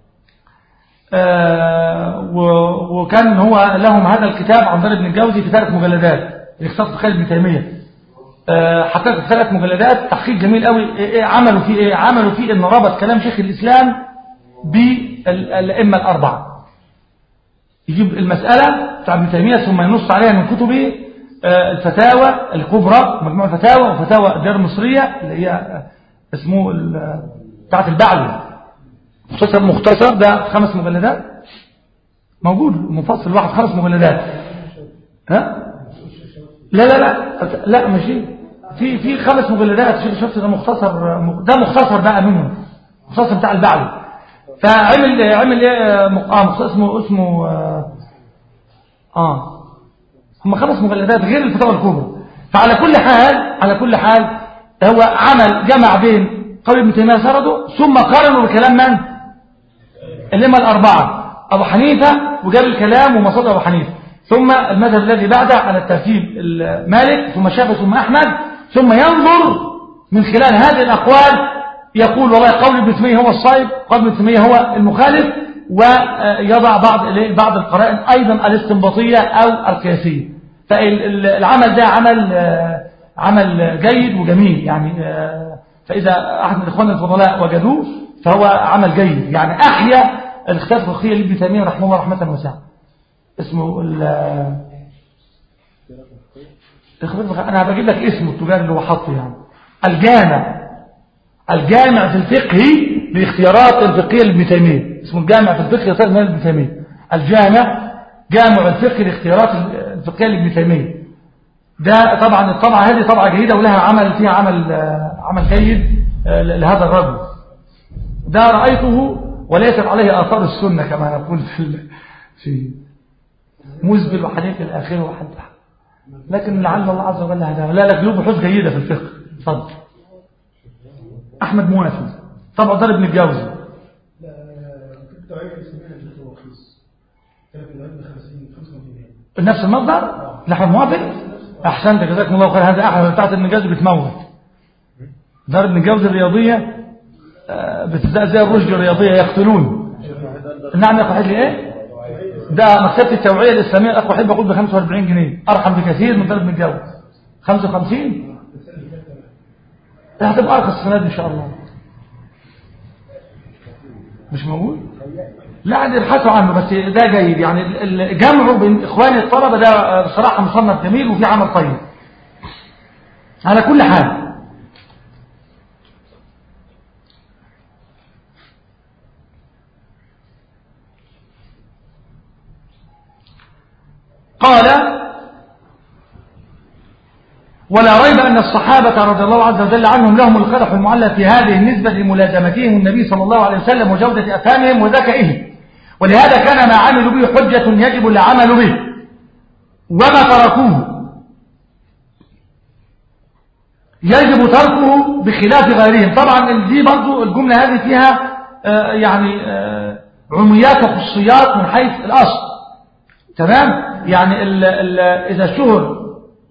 وكان هو لهم هذا الكتاب عن دار ابن الجوزي في ثلاث مجلدات يختص بخالد بن تيمية. حتى في ثلاث مجلدات تحقيق جميل قوي. إيه عملوا فيه ايه؟ عملوا فيه ان ربط كلام شيخ الإسلام بالأئمة الأربعة، يجيب المسألة بتاع ابن تيمية ثم ينص عليها من كتبه الفتاوى الكبرى، مجموعة فتاوى وفتاوى الدار المصرية اللي هي اسمه بتاعت البعلي، مختصر مختصر ده خمس مجلدات موجود منفصل واحد خمس مجلدات. ها لا لا لا لا ماشي في في خمس مجلدات. شوف شفت ده مختصر، ده مختصر بقى منه، مختصر بتاع البعلي. فعمل عمل ايه اه مختصر اسمه اسمه اه, آه. هم خمس مجلدات غير الفتاوى الكبرى. فعلى كل حال على كل حال هو عمل جمع بين قول ابن تيمية سرده ثم قارنه بكلام من؟ الأئمة الأربعة، أبو حنيفة، وجاب الكلام ومصادر أبو حنيفة، ثم المذهب الذي بعده على الترتيب مالك، ثم الشافعي، ثم أحمد، ثم ينظر من خلال هذه الأقوال يقول والله قول ابن تيمية هو الصائب، قول ابن تيمية هو المخالف، ويضع بعض بعض القرائن أيضا الاستنباطية أو القياسية. فالعمل ده عمل عمل جيد وجميل يعني. فإذا أحد من الإخوان الفضلاء وجدوه فهو عمل جيد يعني، أحيا الاختلاف الفقهي لابن تيمية رحمه الله رحمة واسعة. اسمه ال أنا بجيب لك اسمه التجاري اللي هو حاطه يعني، الجامع الجامع في الفقه لاختيارات الفقهية لابن تيمية. اسمه الجامع في الفقه لاختيارات لابن تيمية. الجامع جامع الفقه لاختيارات الفقهية لابن تيمية. ده طبعا الطبعة هذه طبعة جيدة ولها عمل فيها عمل عمل جيد لهذا الرجل. ده رأيته وليست عليه آثار السنة كما نقول في في مزبل وحديث الآخر وحد، لكن لعل الله عز وجل هذا لا لك له بحوث جيدة في الفقه. اتفضل. أحمد موافي طبعا دار ابن الجوزي. نفس المصدر لأحمد موافي. أحسنت جزاكم الله خير. هذا أحد بتاعت ابن الجوزي بتموت. دار ابن الجوزي الرياضية بتزاء زي الرشد الرياضية يقتلون. نعم يا أخو حد لي إيه؟ ده مكتبة التوعية الإسلامية الأخ وحيد بقول ب خمسة وأربعين جنيه، أرحم بكثير من دار ابن الجوزي. خمسة وخمسين هتبقى أرخص السنة دي إن شاء الله. مش موجود؟ لا عندي ابحثوا عنه بس ده جيد يعني. الجمع بين إخواني الطلبة ده بصراحة مصنف جميل وفي عمل طيب. على كل حال قال ولا ريب أن الصحابة رضي الله عز وجل عنهم لهم القدح المعلى في هذه النسبة لملازمتهم النبي صلى الله عليه وسلم وجودة أفهامهم وذكائهم، ولهذا كان ما عملوا به حجة يجب العمل به، وما تركوه يجب تركه بخلاف غيرهم. طبعا دي برضو الجملة هذه فيها آه يعني آه عميات وخصوصيات من حيث الأصل. تمام يعني ال ال إذا شهر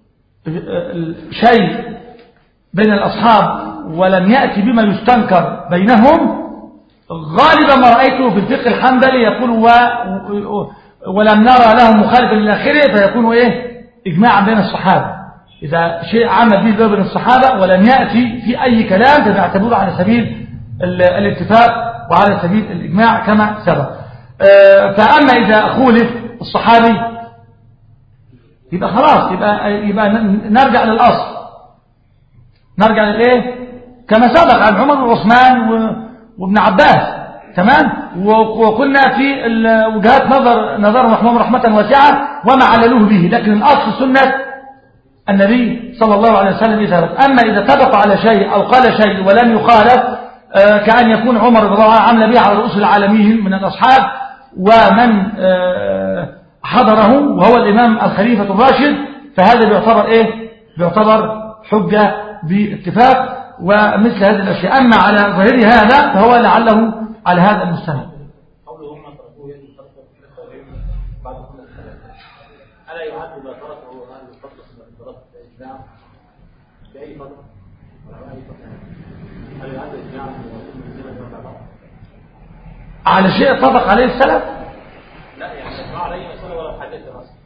شيء بين الأصحاب ولم يأتي بما يستنكر بينهم، غالبا ما رأيته في الفقه الحنبلي يقول و ولم نرى له مخالفا إلى آخره، فيكون إيه إجماعا بين الصحابة. إذا شيء عمل به بين الصحابة ولم يأتي في أي كلام فبيعتبره على سبيل الاتفاق وعلى سبيل الإجماع كما سبق. فأما إذا خولف الصحابي يبقى خلاص، يبقى يبقى نرجع للأصل، نرجع للإيه كما سبق عن عمر وعثمان وابن عباس. تمام. وقلنا في وجهات نظر نظرهم رحمهم رحمة واسعة وما عللوه به، لكن الأصل سنة النبي صلى الله عليه وسلم إذا. أما إذا اتفق على شيء أو قال شيء ولم يخالف، كأن يكون عمر رضي الله عنه عمل به على رؤوس العالمين من الأصحاب ومن حضره وهو الإمام الخليفة الراشد، فهذا بيعتبر إيه بيعتبر حجة باتفاق ومثل هذه الأشياء. أما على ظاهر هذا فهو لعله على هذا المستند. قولهم ما تركوه يجب تركه بعد كل الثلاثة، ألا يعد ما تركه هذا الفضل من الفضل الإجماع بأي فضل؟ على شيء اتفق عليه السلف؟ لا يعني ما عليه مسألة ولا حدث اصلا.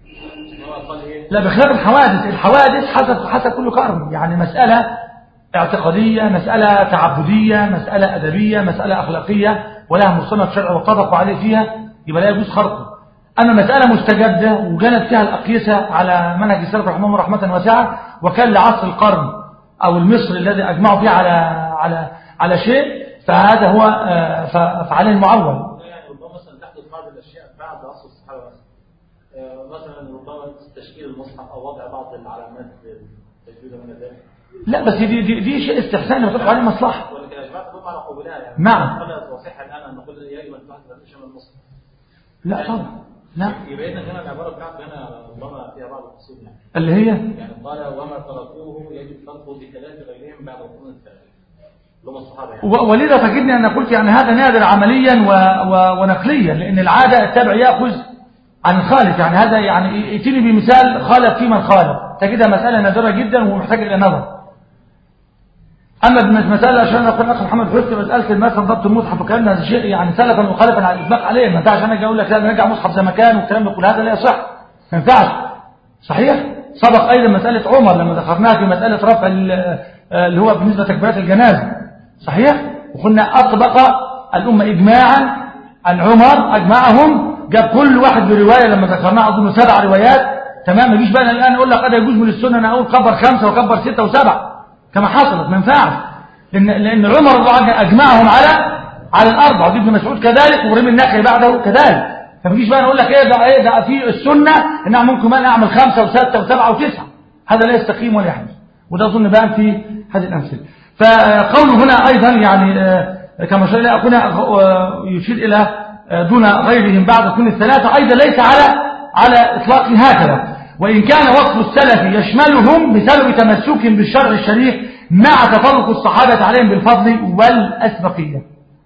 لا بخلاف الحوادث، الحوادث حسب حسب كل قرن، يعني مسألة اعتقادية، مسألة تعبدية، مسألة أدبية، مسألة أخلاقية ولها مصنف شرع واتفقوا عليه فيها، يبقى لا يجوز خرقه. أما مسألة مستجدة وجنت فيها الأقيسة على منهج السلف رحمه الله رحمة واسعة، وكان لعصر القرن أو المصري الذي أجمعوا فيه على على على شيء، فهذا هو فعليه المعول. يعني ربما مثلا تحدث بعض الأشياء بعد عصر الصحابة مثلا ربما تشكيل المصحف أو وضع بعض العلامات تجويدا من ذلك. لا بس دي دي, دي شيء استحساني وتبقى عليه مصلحة. ولكن يا جماعة تقوم على قبولها يعني. نعم. ولا تصح الآن أن نقول يجب أن تحدث الأشياء من المصحف. لا طبعا. لا. يبقى لنا هنا العبارة بتاعته هنا ربما فيها بعض الأصول يعني. اللي هي؟ يعني قال وما تركوه يجب تركه بخلاف غيرهم بعد القرون الثالث. لهم الصحابة يعني. ولذا تجدني أن قلت يعني هذا نادر عمليا و... و... ونقليا، لأن العادة التابع يأخذ عن الخالف، يعني هذا يعني يأتيني بمثال خالف في من خالف، تجدها مسألة نادرة جدا ومحتاجة إلى نظر. أما بالمسألة عشان أقول أخي محمد حسني مسألة مثلا ضبط المصحف وكلام هذا شيء يعني سلفا مخالفا على الإطلاق عليه، ما ينفعش أنا أجي أقول لك لا نرجع مصحف زي ما كان والكلام ده كله، هذا لا يصح، ما ينفعش. صحيح؟ سبق أيضا مسألة عمر لما دخلناها في مسألة رفع اللي هو بالنسبة لتكبيرات الجنازة، صحيح؟ وقلنا أطبق الأمة إجماعا عن عمر أجمعهم، جاب كل واحد برواية لما ذكرناها أظن سبع روايات، تمام. ما يجيش بقى الآن أقول لك هذا يجوز من السنة أنا أقول كبر خمسة وكبر ستة وسبعة كما حصلت، ما ينفعش، لأن لأن عمر رضي الله عنه أجمعهم على على الأربعة، وابن مسعود كذلك، وابراهيم النخعي بعده كذلك. فما يجيش بقى أقول لك إيه ده إيه ده في السنة إن أنا ممكن بقى أعمل خمسة وستة وسبعة وتسعة، هذا لا يستقيم ولا يحدث، وده أظن بقى في هذه الأمثلة. فقوله هنا أيضا يعني كما شاء الله أخونا يشير إلى دون غيرهم بعد كل الثلاثة أيضا ليس على على إطلاق هكذا، وإن كان وصف السلف يشملهم بسبب تمسكهم بالشرع الشريف مع تفرق الصحابة عليهم بالفضل والأسبقية.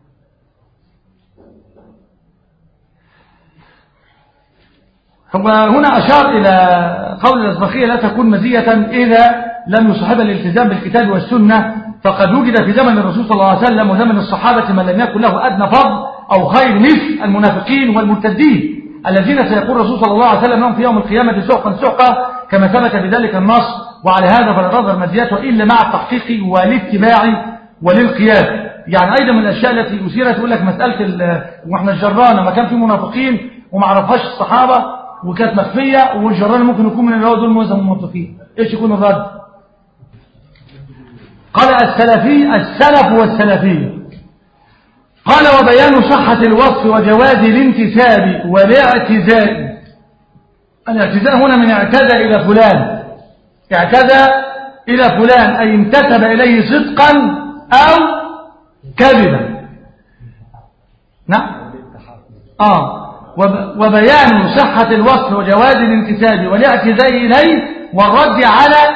هو هنا أشار إلى قول الأسبقية لا تكون مزية إذا لم يصحبها الالتزام بالكتاب والسنة، فقد وجد في زمن الرسول صلى الله عليه وسلم وزمن الصحابة من لم يكن له أدنى فضل أو خير مثل المنافقين والمرتدين الذين سيقول الرسول صلى الله عليه وسلم لهم في يوم القيامة سحقا سحقا كما ثبت بذلك النص، وعلى هذا فلا تظهر مزيته إلا مع التحقيق والاتباع والانقياد. يعني أيضا من الأشياء التي أثيرت يقول لك مسألة وإحنا الجرانة ما كان في منافقين وما عرفهاش الصحابة وكانت مخفية، والجرانة ممكن يكون من الرواية دول موزن المنافقين، إيش يكون الرد؟ قال السلفي السلف والسلفية، قال وبيان صحة الوصف وجواز الانتساب والاعتزاء. الاعتزاء هنا من اعتزى إلى فلان، اعتزى إلى فلان أي انتسب إليه صدقا أو كذبا. نعم آه وبيان صحة الوصف وجواز الانتساب والاعتزاء إليه والرد على،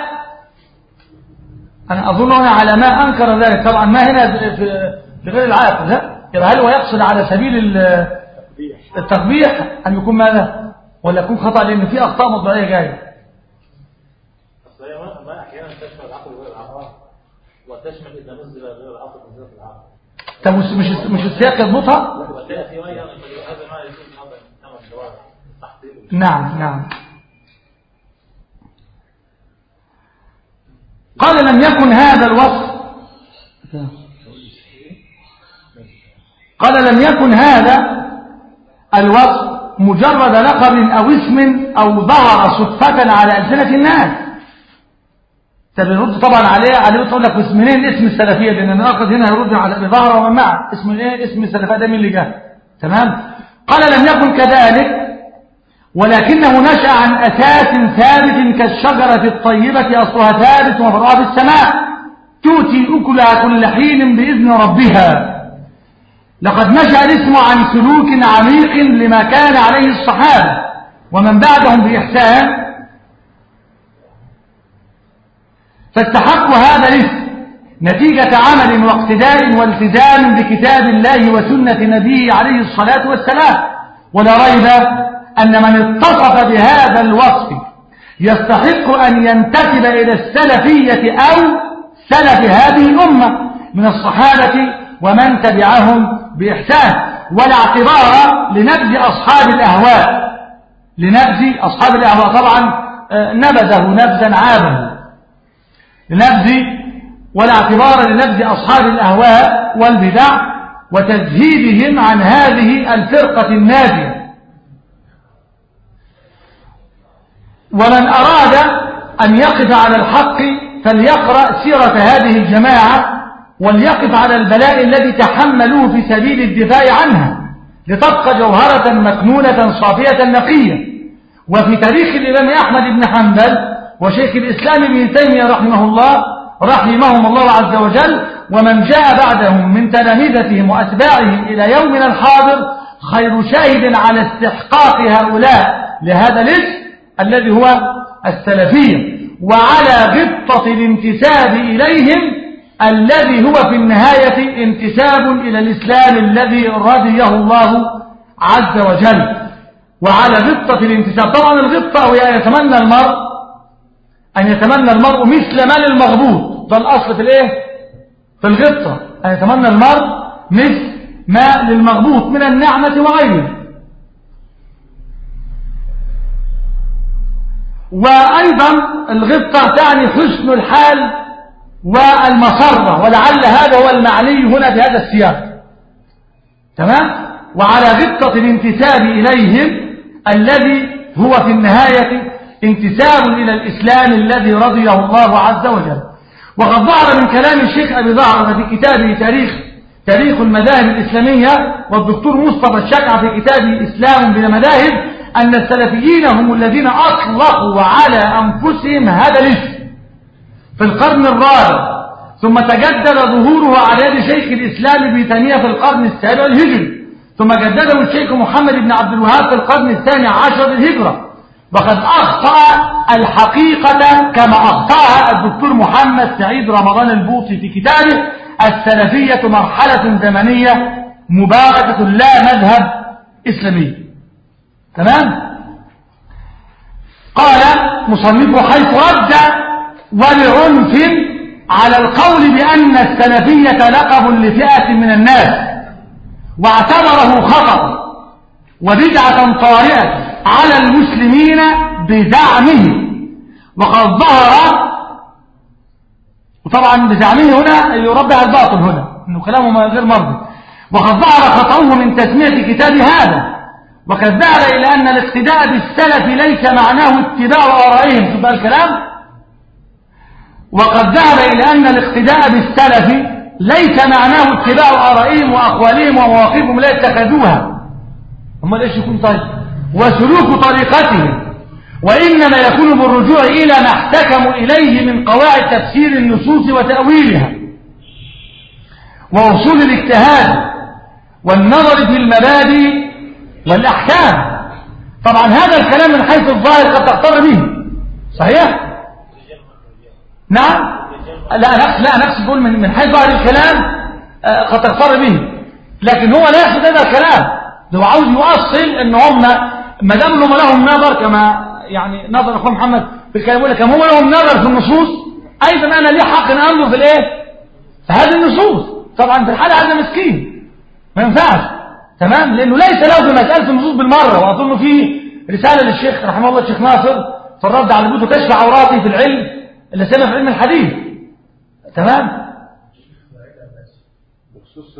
أنا أظن هنا على ما أنكر ذلك، طبعا ما هنا في غير العاقل، ها هل هو يقصد على سبيل التقبيح أن يكون ماذا ولا يكون خطأ، لأن في أخطاء مطبعية جاية. أصل هي ما أحيانا تشمل العقل وغير العقل، وتشمل إذا نزل غير العقل نزل العقل. طب مش مش مش السياق يضبطها؟ وتأتي وهي هذا ما يكون هذا كما الجواب تحصيل. نعم نعم. قال لم يكن هذا الوصف، قال لم يكن هذا الوصف مجرد لقب أو اسم أو ظهر صدفة على ألسنة الناس. تبرد طبعا عليه عليه تقول لك اسمين اسم السلفية، لأن الناقد هنا يرد على بظهر ومن معه اسم ايه اسم السلفية ده من اللي جاء، تمام. قال لم يكن كذلك ولكنه نشأ عن أساس ثابت كالشجرة الطيبة أصلها ثابت وفرعها في السماء تؤتي أكلها كل حين بإذن ربها. لقد نشأ الاسم عن سلوك عميق لما كان عليه الصحابة ومن بعدهم بإحسان، فاستحقوا هذا الاسم نتيجة عمل واقتداء والتزام بكتاب الله وسنة نبيه عليه الصلاة والسلام. ولا ريب أن من اتصف بهذا الوصف يستحق أن ينتسب إلى السلفية أو سلف هذه الأمة من الصحابة ومن تبعهم بإحسان، ولا اعتبار لنبذ أصحاب الأهواء. لنبذ أصحاب الأهواء طبعا نبذه نبذا عابه، لنبذ ولا اعتبار لنبذ أصحاب الأهواء والبدع وتزهيدهم عن هذه الفرقة الناجية. ومن أراد أن يقف على الحق فليقرأ سيرة هذه الجماعة وليقف على البلاء الذي تحملوه في سبيل الدفاع عنها لتبقى جوهرة مكنونة صافية نقية. وفي تاريخ الإمام أحمد بن حنبل وشيخ الإسلام ابن تيمية رحمه الله رحمهم الله عز وجل ومن جاء بعدهم من تلامذتهم وأتباعهم إلى يومنا الحاضر خير شاهد على استحقاق هؤلاء لهذا الاسم الذي هو السلفية، وعلى غبطة الانتساب إليهم الذي هو في النهاية انتساب إلى الإسلام الذي رضيه الله عز وجل. وعلى غبطة الانتساب، طبعا الغبطة هو أن يتمنى المرء أن يتمنى المرء مثل ما للمغبوط، ده الأصل في الإيه؟ في الغبطة، أن يتمنى المرء مثل ما للمغبوط من النعمة وغيره. وأيضا الغبطة تعني حسن الحال والمسرة، ولعل هذا هو المعني هنا بهذا السياق. تمام؟ وعلى غبطة الانتساب إليهم الذي هو في النهاية انتساب إلى الإسلام الذي رضيه الله عز وجل. وقد ظهر من كلام الشيخ أبي زهرة في كتابه تاريخ تاريخ المذاهب الإسلامية والدكتور مصطفى الشقع في كتابه إسلام بلا مذاهب أن السلفيين هم الذين أطلقوا على أنفسهم هذا الاسم في القرن الرابع، ثم تجدد ظهوره على يد شيخ الإسلام ابن تيمية في القرن السابع الهجري، ثم جدده الشيخ محمد بن عبد الوهاب في القرن الثاني عشر للهجرة. وقد أخطأ الحقيقة كما أخطأها الدكتور محمد سعيد رمضان البوطي في كتابه السلفية مرحلة زمنية مباركة لا مذهب إسلامي. تمام؟ قال مصنفه حيث رد ولعنف على القول بأن السلفية لقب لفئة من الناس واعتبره خطأ وبدعة طارئة على المسلمين بزعمه. وقد ظهر، وطبعا بزعمه هنا يربع الباطل هنا انه كلامه غير مرضي، وقد ظهر خطأه من تسمية كتاب هذا، وقد ذهب إلى أن الاقتداء بالسلف ليس معناه اتباع آرائهم. شوف الكلام، وقد ذهب إلى أن الاقتداء بالسلف ليس معناه اتباع آرائهم وأقوالهم ومواقفهم لا يتخذوها، هم ليش يكون طيب وسلوك طريقتهم، وإنما يكون بالرجوع إلى ما احتكموا إليه من قواعد تفسير النصوص وتأويلها ووصول الاجتهاد والنظر في المبادئ والأحكام. طبعا هذا الكلام من حيث الظاهر قد تقتضى به، صحيح؟ نعم؟ لا نقص لا نقص تقول من من حيث ظاهر الكلام قد تقتضى به، لكن هو لا يقصد هذا الكلام، لو عاوز يؤصل ان هم ما دام هم لهم نظر كما يعني نظر اخوه محمد في الكلام، يقول لك هم لهم نظر في النصوص، ايضا انا لي حق ان انظر في الايه؟ في هذه النصوص. طبعا في الحاله هذا مسكين ما ينفعش، تمام، لانه ليس له في مساله النصوص بالمره. واظن في رساله للشيخ رحمه الله الشيخ ناصر في الرد على بيوت كشف عوراتي في العلم اللي سمع في علم الحديث. تمام. بخصوص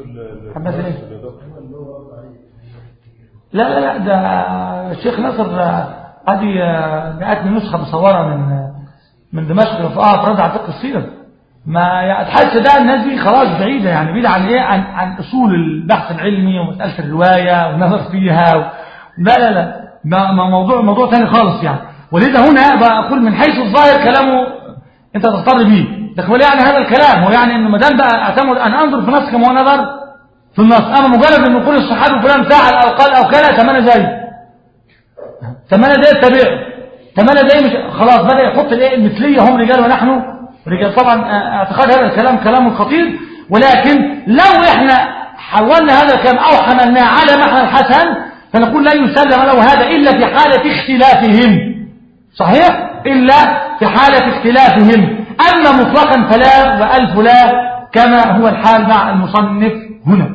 لا لا لا ده الشيخ ناصر هذه جاءتني نسخه مصوره من من دمشق في اه في رد على فقه السيره. ما يعني تحس ده الناس دي خلاص بعيده، يعني بعيده عن ايه؟ عن عن اصول البحث العلمي ومساله الروايه والنظر فيها و... لا لا لا ما موضوع موضوع ثاني خالص يعني. ولذا هنا بقول من حيث الظاهر كلامه انت تضطر بيه، لكن هو يعني هذا الكلام هو يعني انه ما دام بقى اعتمد ان انظر في نص كما هو نظر في النص، اما مجرد ان يقول الصحابي فلان فعل او قال او كذا تمام زي تمام زي التابع تمام زي مش خلاص بدا يحط الايه المثليه هم رجال ونحن رجال. طبعا اعتقاد هذا الكلام كلام خطير، ولكن لو احنا حولنا هذا الكلام او حملناه على معنى الحسن فنقول لا يسلم له هذا الا في حاله اختلافهم، صحيح؟ الا في حاله اختلافهم. أما مطلقا فلا، وألف لا، كما هو الحال مع المصنف هنا.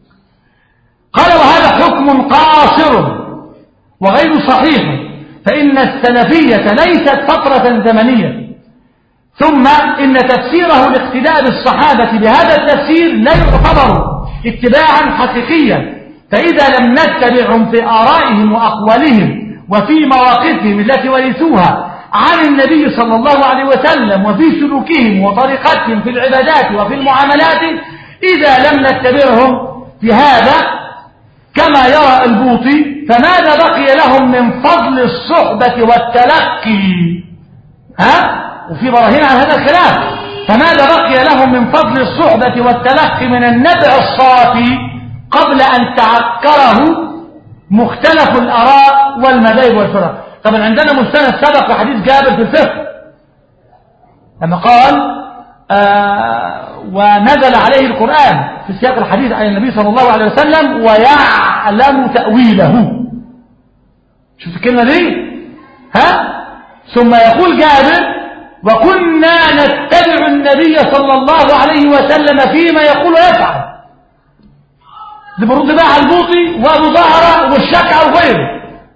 قال وهذا حكم قاصر وغير صحيح، فإن السلفية ليست فترة زمنية، ثم إن تفسيره الاقتداء بالصحابة بهذا التفسير لا يعتبر اتباعا حقيقيا، فإذا لم نتبعهم في آرائهم وأقوالهم وفي مواقفهم التي ورثوها عن النبي صلى الله عليه وسلم وفي سلوكهم وطريقتهم في العبادات وفي المعاملات، إذا لم نتبعهم في هذا كما يرى البوطي، فماذا بقي لهم من فضل الصحبة والتلقي؟ ها؟ وفي براهين عن هذا الكلام. فماذا بقي لهم من فضل الصحبة والتلقي من النبع الصافي قبل أن تعكره مختلف الآراء والمذاهب والفرق؟ طبعا عندنا مستند سبق وحديث جابر في الفقه لما قال آه ونزل عليه القرآن في سياق الحديث عن النبي صلى الله عليه وسلم ويعلم تأويله. شوف الكلمة دي، ها؟ ثم يقول جابر وكنا نتبع النبي صلى الله عليه وسلم فيما يقول ويفعل. ده برد بقى على البوطي وابو زهرة والشكع وغيره،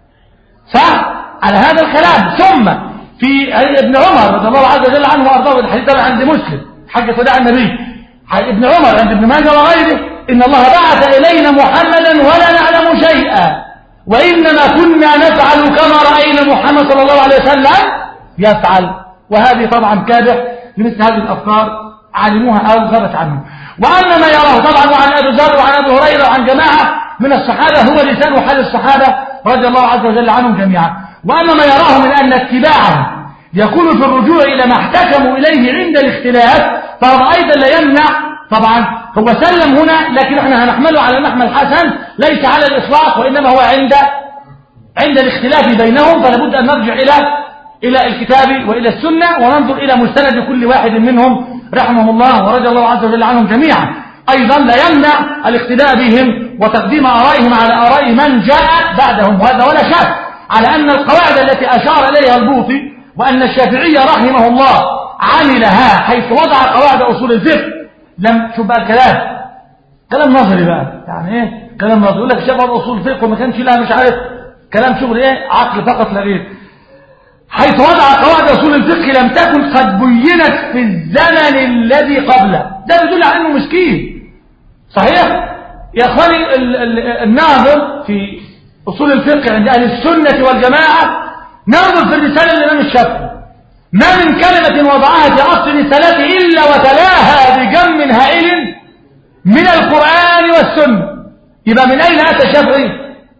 صح؟ على هذا الكلام. ثم في ابن عمر رضي الله عز وجل عنه وارضاه، الحديث ده عند مسلم حجة وداع النبي، ابن عمر عند ابن ماجه وغيره، ان الله بعث الينا محمدا ولا نعلم شيئا وانما كنا نفعل كما راينا محمد صلى الله عليه وسلم يفعل. وهذه طبعا كادح لمثل هذه الافكار علموها او غابت عنهم. واما ما يراه طبعا وعن ابي ذر وعن ابي هريره وعن جماعه من الصحابه هو لسان حال الصحابه رضي الله عز وجل عنهم جميعا. واما ما يراه من ان اتباعهم يكون في الرجوع الى ما احتكموا اليه عند الاختلاف، فهذا ايضا لا يمنع. طبعا هو سلم هنا، لكن احنا هنحمله على المحمل الحسن ليس على الاطلاق، وانما هو عند عند الاختلاف بينهم، فلا بد ان نرجع الى الى الكتاب والى السنه وننظر الى مستند كل واحد منهم رحمه الله ورضي الله عز وجل عنهم جميعا. ايضا لا يمنع الاقتداء بهم وتقديم ارائهم على اراء من جاء بعدهم، وهذا ولا شك على ان القواعد التي اشار اليها البوطي وان الشافعي رحمه الله عملها حيث وضع قواعد اصول الفقه. لم شوف بقى الكلام كلام نظري بقى، يعني ايه كلام نظري؟ يقول لك شاف اصول الفقه وما كانش لها مش عارف كلام شغل ايه عقل فقط لا غير. حيث وضع قواعد اصول الفقه لم تكن قد بينت في الزمن الذي قبله، ده بيدل على انه مسكين. صحيح يا اخواني؟ الناظر في اصول الفقه عند اهل السنه والجماعه ناظر في الرساله للامام الشافعي، ما من كلمه وضعها في اصل رسالته الا وتلاها بجم هائل من القران والسنه. يبقى من اين اتى الشافعي؟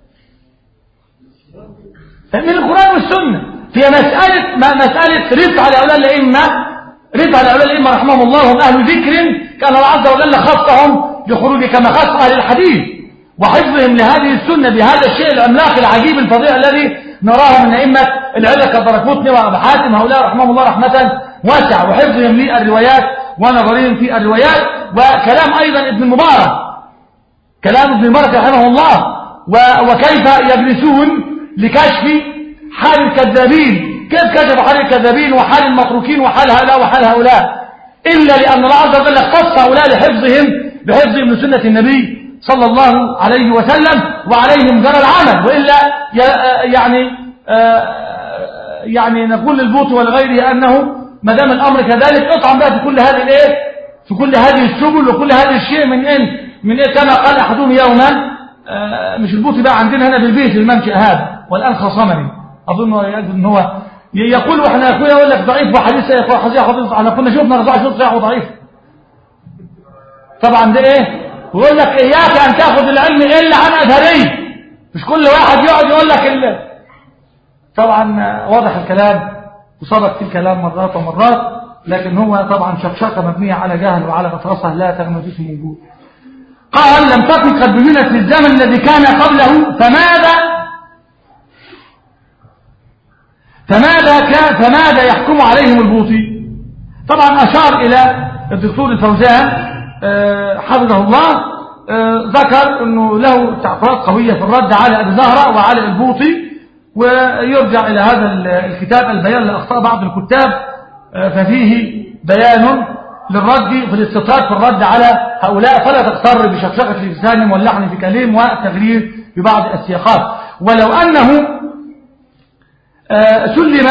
من القران والسنه. في مسألة مسألة رفع لأولاد الأئمة، رفع لأولاد الأئمة رحمهم الله هم أهل ذكر كان الله عز وجل خصهم بخروج كما خص أهل الحديث وحفظهم لهذه السنة بهذا الشيء العملاق العجيب الفظيع الذي نراه من أئمة العلة كالدرقطني وأبو حاتم، هؤلاء رحمهم الله رحمة واسعة، وحفظهم للروايات ونظرهم في الروايات. وكلام أيضا ابن المبارك، كلام ابن المبارك رحمه الله، وكيف يجلسون لكشف حال الكذابين، كيف كشف حال الكذابين وحال المتروكين وحال هؤلاء وحال هؤلاء، إلا لأن الله عز وجل اختص هؤلاء لحفظهم بحفظهم من سنة النبي صلى الله عليه وسلم وعليهم جرى العمل. وإلا يعني يعني نقول للبوط ولغيره أنه ما دام الأمر كذلك اطعم بقى في كل هذه الايه في كل هذه السبل وكل هذا الشيء من إن من إيه كما قال أحدهم يوما، مش البوط بقى عندنا هنا بالبيت المنشأ هذا والآن خصمني أظن ان هو يقول واحنا يا اخويا يقول لك ضعيف وحديث يا اخويا حديث حديث احنا كنا شفنا رضاع شوف صحيح وضعيف. طبعا ده ايه؟ ويقول لك اياك ان تاخذ العلم الا عن ازهري، مش كل واحد يقعد يقول لك الا. طبعا واضح الكلام وصدق في الكلام مرات ومرات، لكن هو طبعا شقشقه مبنيه على جهل وعلى غطرسه لا تغمزه موجود. قال لم تكن قد بينت في الزمن الذي كان قبله، فماذا فماذا كان فماذا يحكم عليهم البوطي؟ طبعا أشار إلى الدكتور الفوزان حفظه الله، ذكر أنه له تعقيدات قوية في الرد على أبي زهرة وعلى البوطي، ويرجع إلى هذا الكتاب البيان لأخطاء بعض الكتاب، ففيه بيان للرد في الاستطراد في الرد على هؤلاء، فلا تغتر بشفشقة لسانهم واللحن في كلام والتغرير في بعض السياقات. ولو أنه آه سلم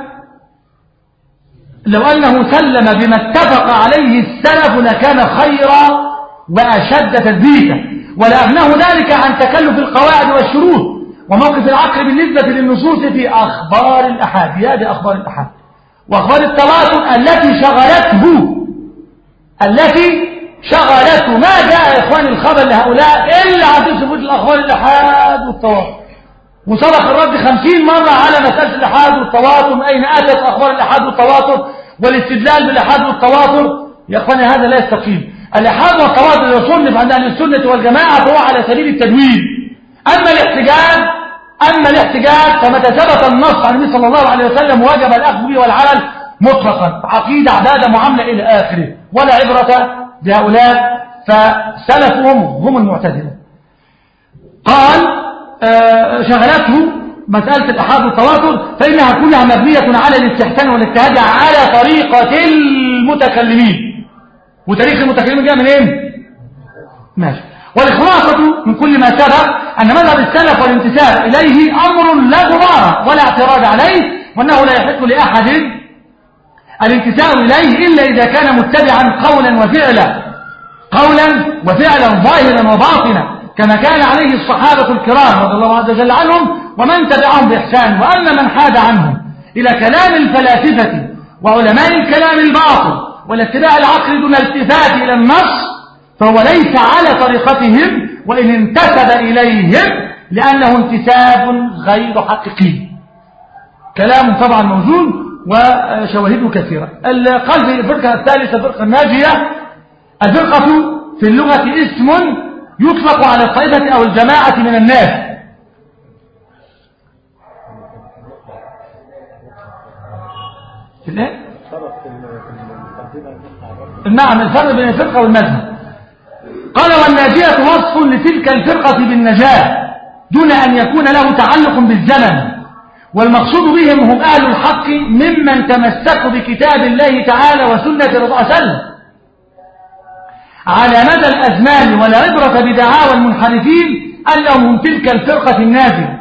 لو أنه سلم بما اتفق عليه السلف لكان خيرا وأشد تثبيتا، ولأغناه ذلك عن تكلف القواعد والشروط وموقف العقل بالنسبة للنصوص في أخبار الأحاد. هذه أخبار الأحاد وأخبار التواتر التي شغلته التي شغلته ما جاء يا إخواني الخبر لهؤلاء إلا عن ثبوت الأخبار الأحاد والتواتر، وسبق الرد خمسين مرة على مسألة الأحاد والتواتر، من أين أتت أخبار الأحاد والتواتر والاستدلال بالأحاد والتواتر. يا إخواني هذا لا يستقيم. الأحاد والتواتر يصنف عند أهل السنة والجماعة فهو على سبيل التدوين. أما الاحتجاج أما الاحتجاج فمتى ثبت النص عن النبي صلى الله عليه وسلم وجب الأخذ به والعمل مطلقا، عقيدة عبادة معاملة إلى آخره، ولا عبرة بهؤلاء فسلفهم هم المعتزلة. قال آه شغلته مسألة الأحاد والتواتر فإنها كلها مبنية على الاستحسان والاجتهاد على طريقة المتكلمين. وتاريخ المتكلمين جاء من ايه؟ ماشي. والخلاصة من كل ما سبق أن مذهب السلف والانتساب إليه أمر لا غبار ولا اعتراض عليه، وأنه لا يحق لأحد الانتساب إليه إلا إذا كان متبعا قولا وفعلا قولا وفعلا ظاهرا وباطنا كما كان عليه الصحابة الكرام رضي الله عز وجل عنهم ومن تبعهم بإحسان. وأما من حاد عنهم إلى كلام الفلاسفة وعلماء الكلام الباطل والاتباع العقل دون الالتفات إلى النص فهو ليس على طريقتهم وإن انتسب إليهم لأنه انتساب غير حقيقي. كلام طبعا موجود وشواهده كثيرة. قال في الفرقة الثالثة الفرقة الناجية، الفرقة في اللغة اسم يطلق على الطائفة أو الجماعة من الناس. في الايه؟ نعم، الفرق بين الفرقة والمذهب. قال والناجية وصف لتلك الفرقة بالنجاة دون أن يكون له تعلق بالزمن، والمقصود بهم هم أهل الحق ممن تمسكوا بكتاب الله تعالى وسنة رسول الله صلى الله عليه وسلم على مدى الأزمان، ولا عبرة بدعاوى المنحرفين أنهم هم تلك الفرقة الناجية.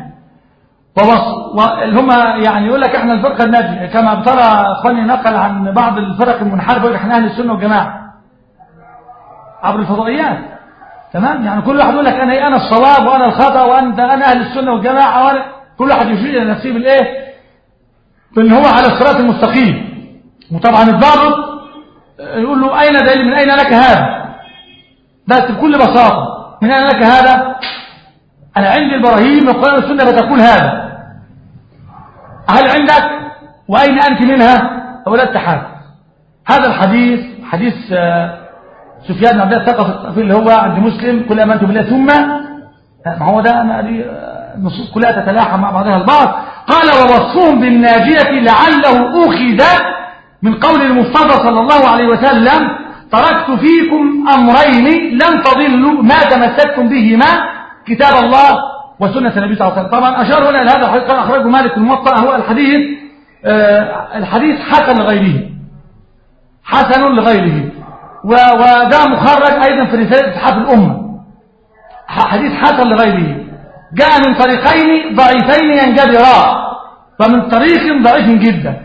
وهم يعني يقول لك احنا الفرقة الناجية كما ابترى اخواني نقل عن بعض الفرق المنحرفة يقول احنا أهل السنة والجماعة عبر الفضائيات. تمام، يعني كل واحد يقول لك انا ايه، انا الصواب وانا الخطأ وانت انا أهل السنة والجماعة، وأنا كل واحد يشير الى نفسه بالايه، بان هو على الصراط المستقيم. وطبعا الضابط يقول له اين دليل، من اين لك هذا؟ بس بكل بساطة من اين لك هذا؟ انا عندي البراهين والقرآن والسنة فتقول هذا، هل عندك؟ واين انت منها؟ ولا التحاد. هذا الحديث حديث سفيان بن عبد الله الثقفي اللي هو عند مسلم كل امنت بالله ثم، ما هو ده النصوص كلها تتلاحم مع بعضها البعض. قال ووصفهم بالناجية لعله أخذ من قول المصطفى صلى الله عليه وسلم تركت فيكم أمرين لن تضلوا ما تمسكتم بهما كتاب الله وسنة النبي صلى الله عليه وسلم. طبعا أشار هنا لهذا الحديث كان أخرجه مالك الموطأ، هو الحديث آه الحديث حسن لغيره حسن لغيره وده مخرج أيضا في رسالة إصحاح الأمة، حديث حسن لغيره جاء من طريقين ضعيفين ينجبرا، فمن طريق ضعيف جدا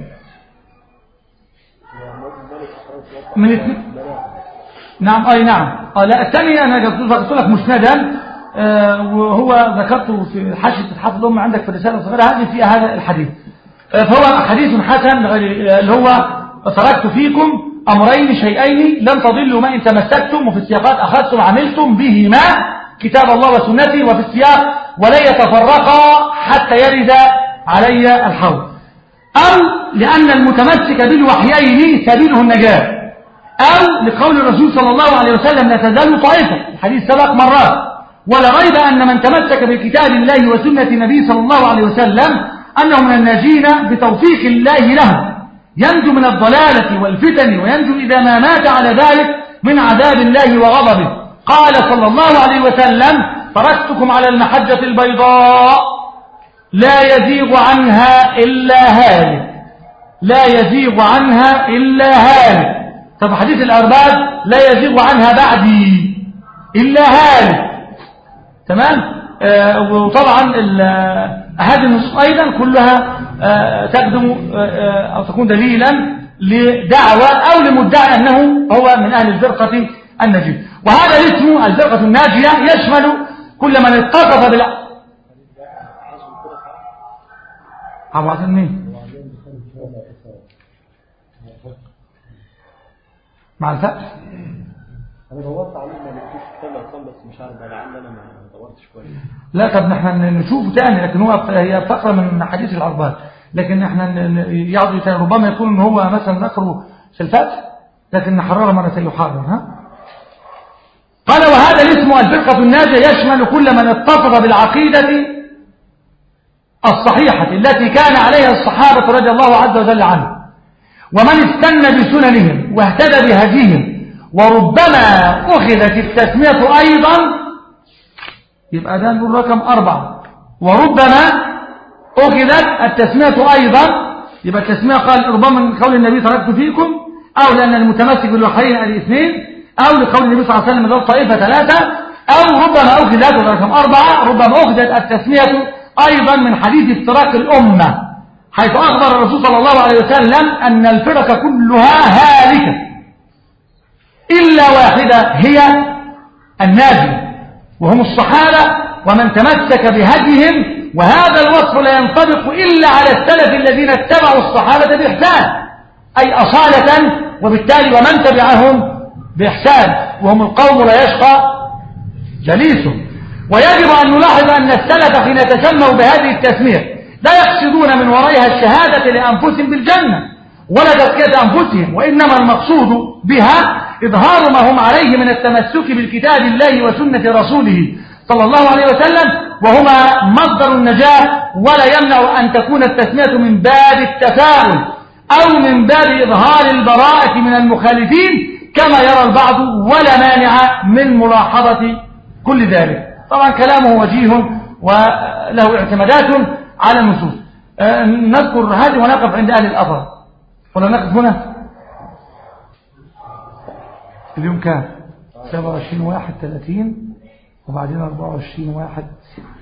من اثنين. نعم اي نعم آه لا الثاني انا ذكرت لك مسندا آه وهو ذكرته في حاشيه اصحاح الامه عندك في الرساله الصغيره هذه فيها هذا الحديث آه فهو حديث حسن اللي هو تركت فيكم امرين شيئين لن تضلوا ما ان تمسكتم، وفي السياقات اخذتم عملتم بهما كتاب الله وسنتي، وفي السياق ولا يتفرقا حتى يرد علي الحوض. أو لأن المتمسك بالوحيين سبيله النجاة، أو لقول الرسول صلى الله عليه وسلم لا تزال طائفة، الحديث سبق مرات. ولا ريب أن من تمسك بكتاب الله وسنة النبي صلى الله عليه وسلم أنه من الناجين بتوفيق الله له، ينجو من الضلالة والفتن وينجو إذا ما مات على ذلك من عذاب الله وغضبه. قال صلى الله عليه وسلم تركتكم على المحجة البيضاء لا يزيغ عنها إلا هالك لا يزيغ عنها إلا هالك طب حديث الأرباب لا يزيغ عنها بعدي إلا هالك. تمام. آه وطبعا هذه النصوص أيضا كلها آه تقدم آه أو تكون دليلا لدعوة أو لمدعي أنه هو من أهل الفرقة الناجية. وهذا الاسم الفرقة الناجية يشمل كل من اتصف بالع أبو عزم مين؟ مع الفتح. انا دورت عليه ما لقيتوش كتاب الاطفال بس مش عارف لعل انا ما دورتش كويس. لا طب احنا نشوفه تاني، لكن هو هي فقره من حديث العربان، لكن احنا يعضي ربما يكون ان هو مثلا ذكره في الفتح، لكن نحرره مره يحرر. ها قال وهذا الاسم الفرقه الناجيه يشمل كل من اتصف بالعقيده الصحيحه التي كان عليها الصحابه رضي الله عز وجل عنهم، ومن استنى بسننهم واهتدى بهديهم. وربما أخذت التسمية أيضا، يبقى ده نقول رقم أربعة، وربما أخذت التسمية أيضا، يبقى التسمية قال ربما من قول النبي تركت فيكم، أو لأن المتمسك بالوحيين الاثنين، أو لقول النبي صلى الله عليه وسلم ذو طائفة ثلاثة، أو ربما أخذت رقم أربعة ربما أخذت التسمية أيضا من حديث افتراق الأمة، حيث أخبر الرسول صلى الله عليه وسلم أن الفرق كلها هالكة إلا واحدة هي الناجية، وهم الصحابة ومن تمسك بهديهم. وهذا الوصف لا ينطبق إلا على السلف الذين اتبعوا الصحابة بإحسان، أي أصالة، وبالتالي ومن تبعهم بإحسان، وهم القوم لا يشقى جليسهم. ويجب أن نلاحظ أن السلف حين تسموا بهذه التسمية لا يقصدون من ورائها الشهادة لأنفسهم بالجنة ولا تزكية أنفسهم، وإنما المقصود بها إظهار ما هم عليه من التمسك بالكتاب الله وسنة رسوله صلى الله عليه وسلم، وهما مصدر النجاة. ولا يمنع أن تكون التسمية من باب التفاؤل أو من باب إظهار البراءة من المخالفين كما يرى البعض، ولا مانع من ملاحظة كل ذلك. طبعا كلامه وجيه وله اعتمادات على النصوص. أه نذكر هذه ونقف عند أهل الأثر، ولا نقف هنا؟ اليوم كام؟ سبعة وعشرين واحد ثلاثين، وبعدين أربعة وعشرين واحد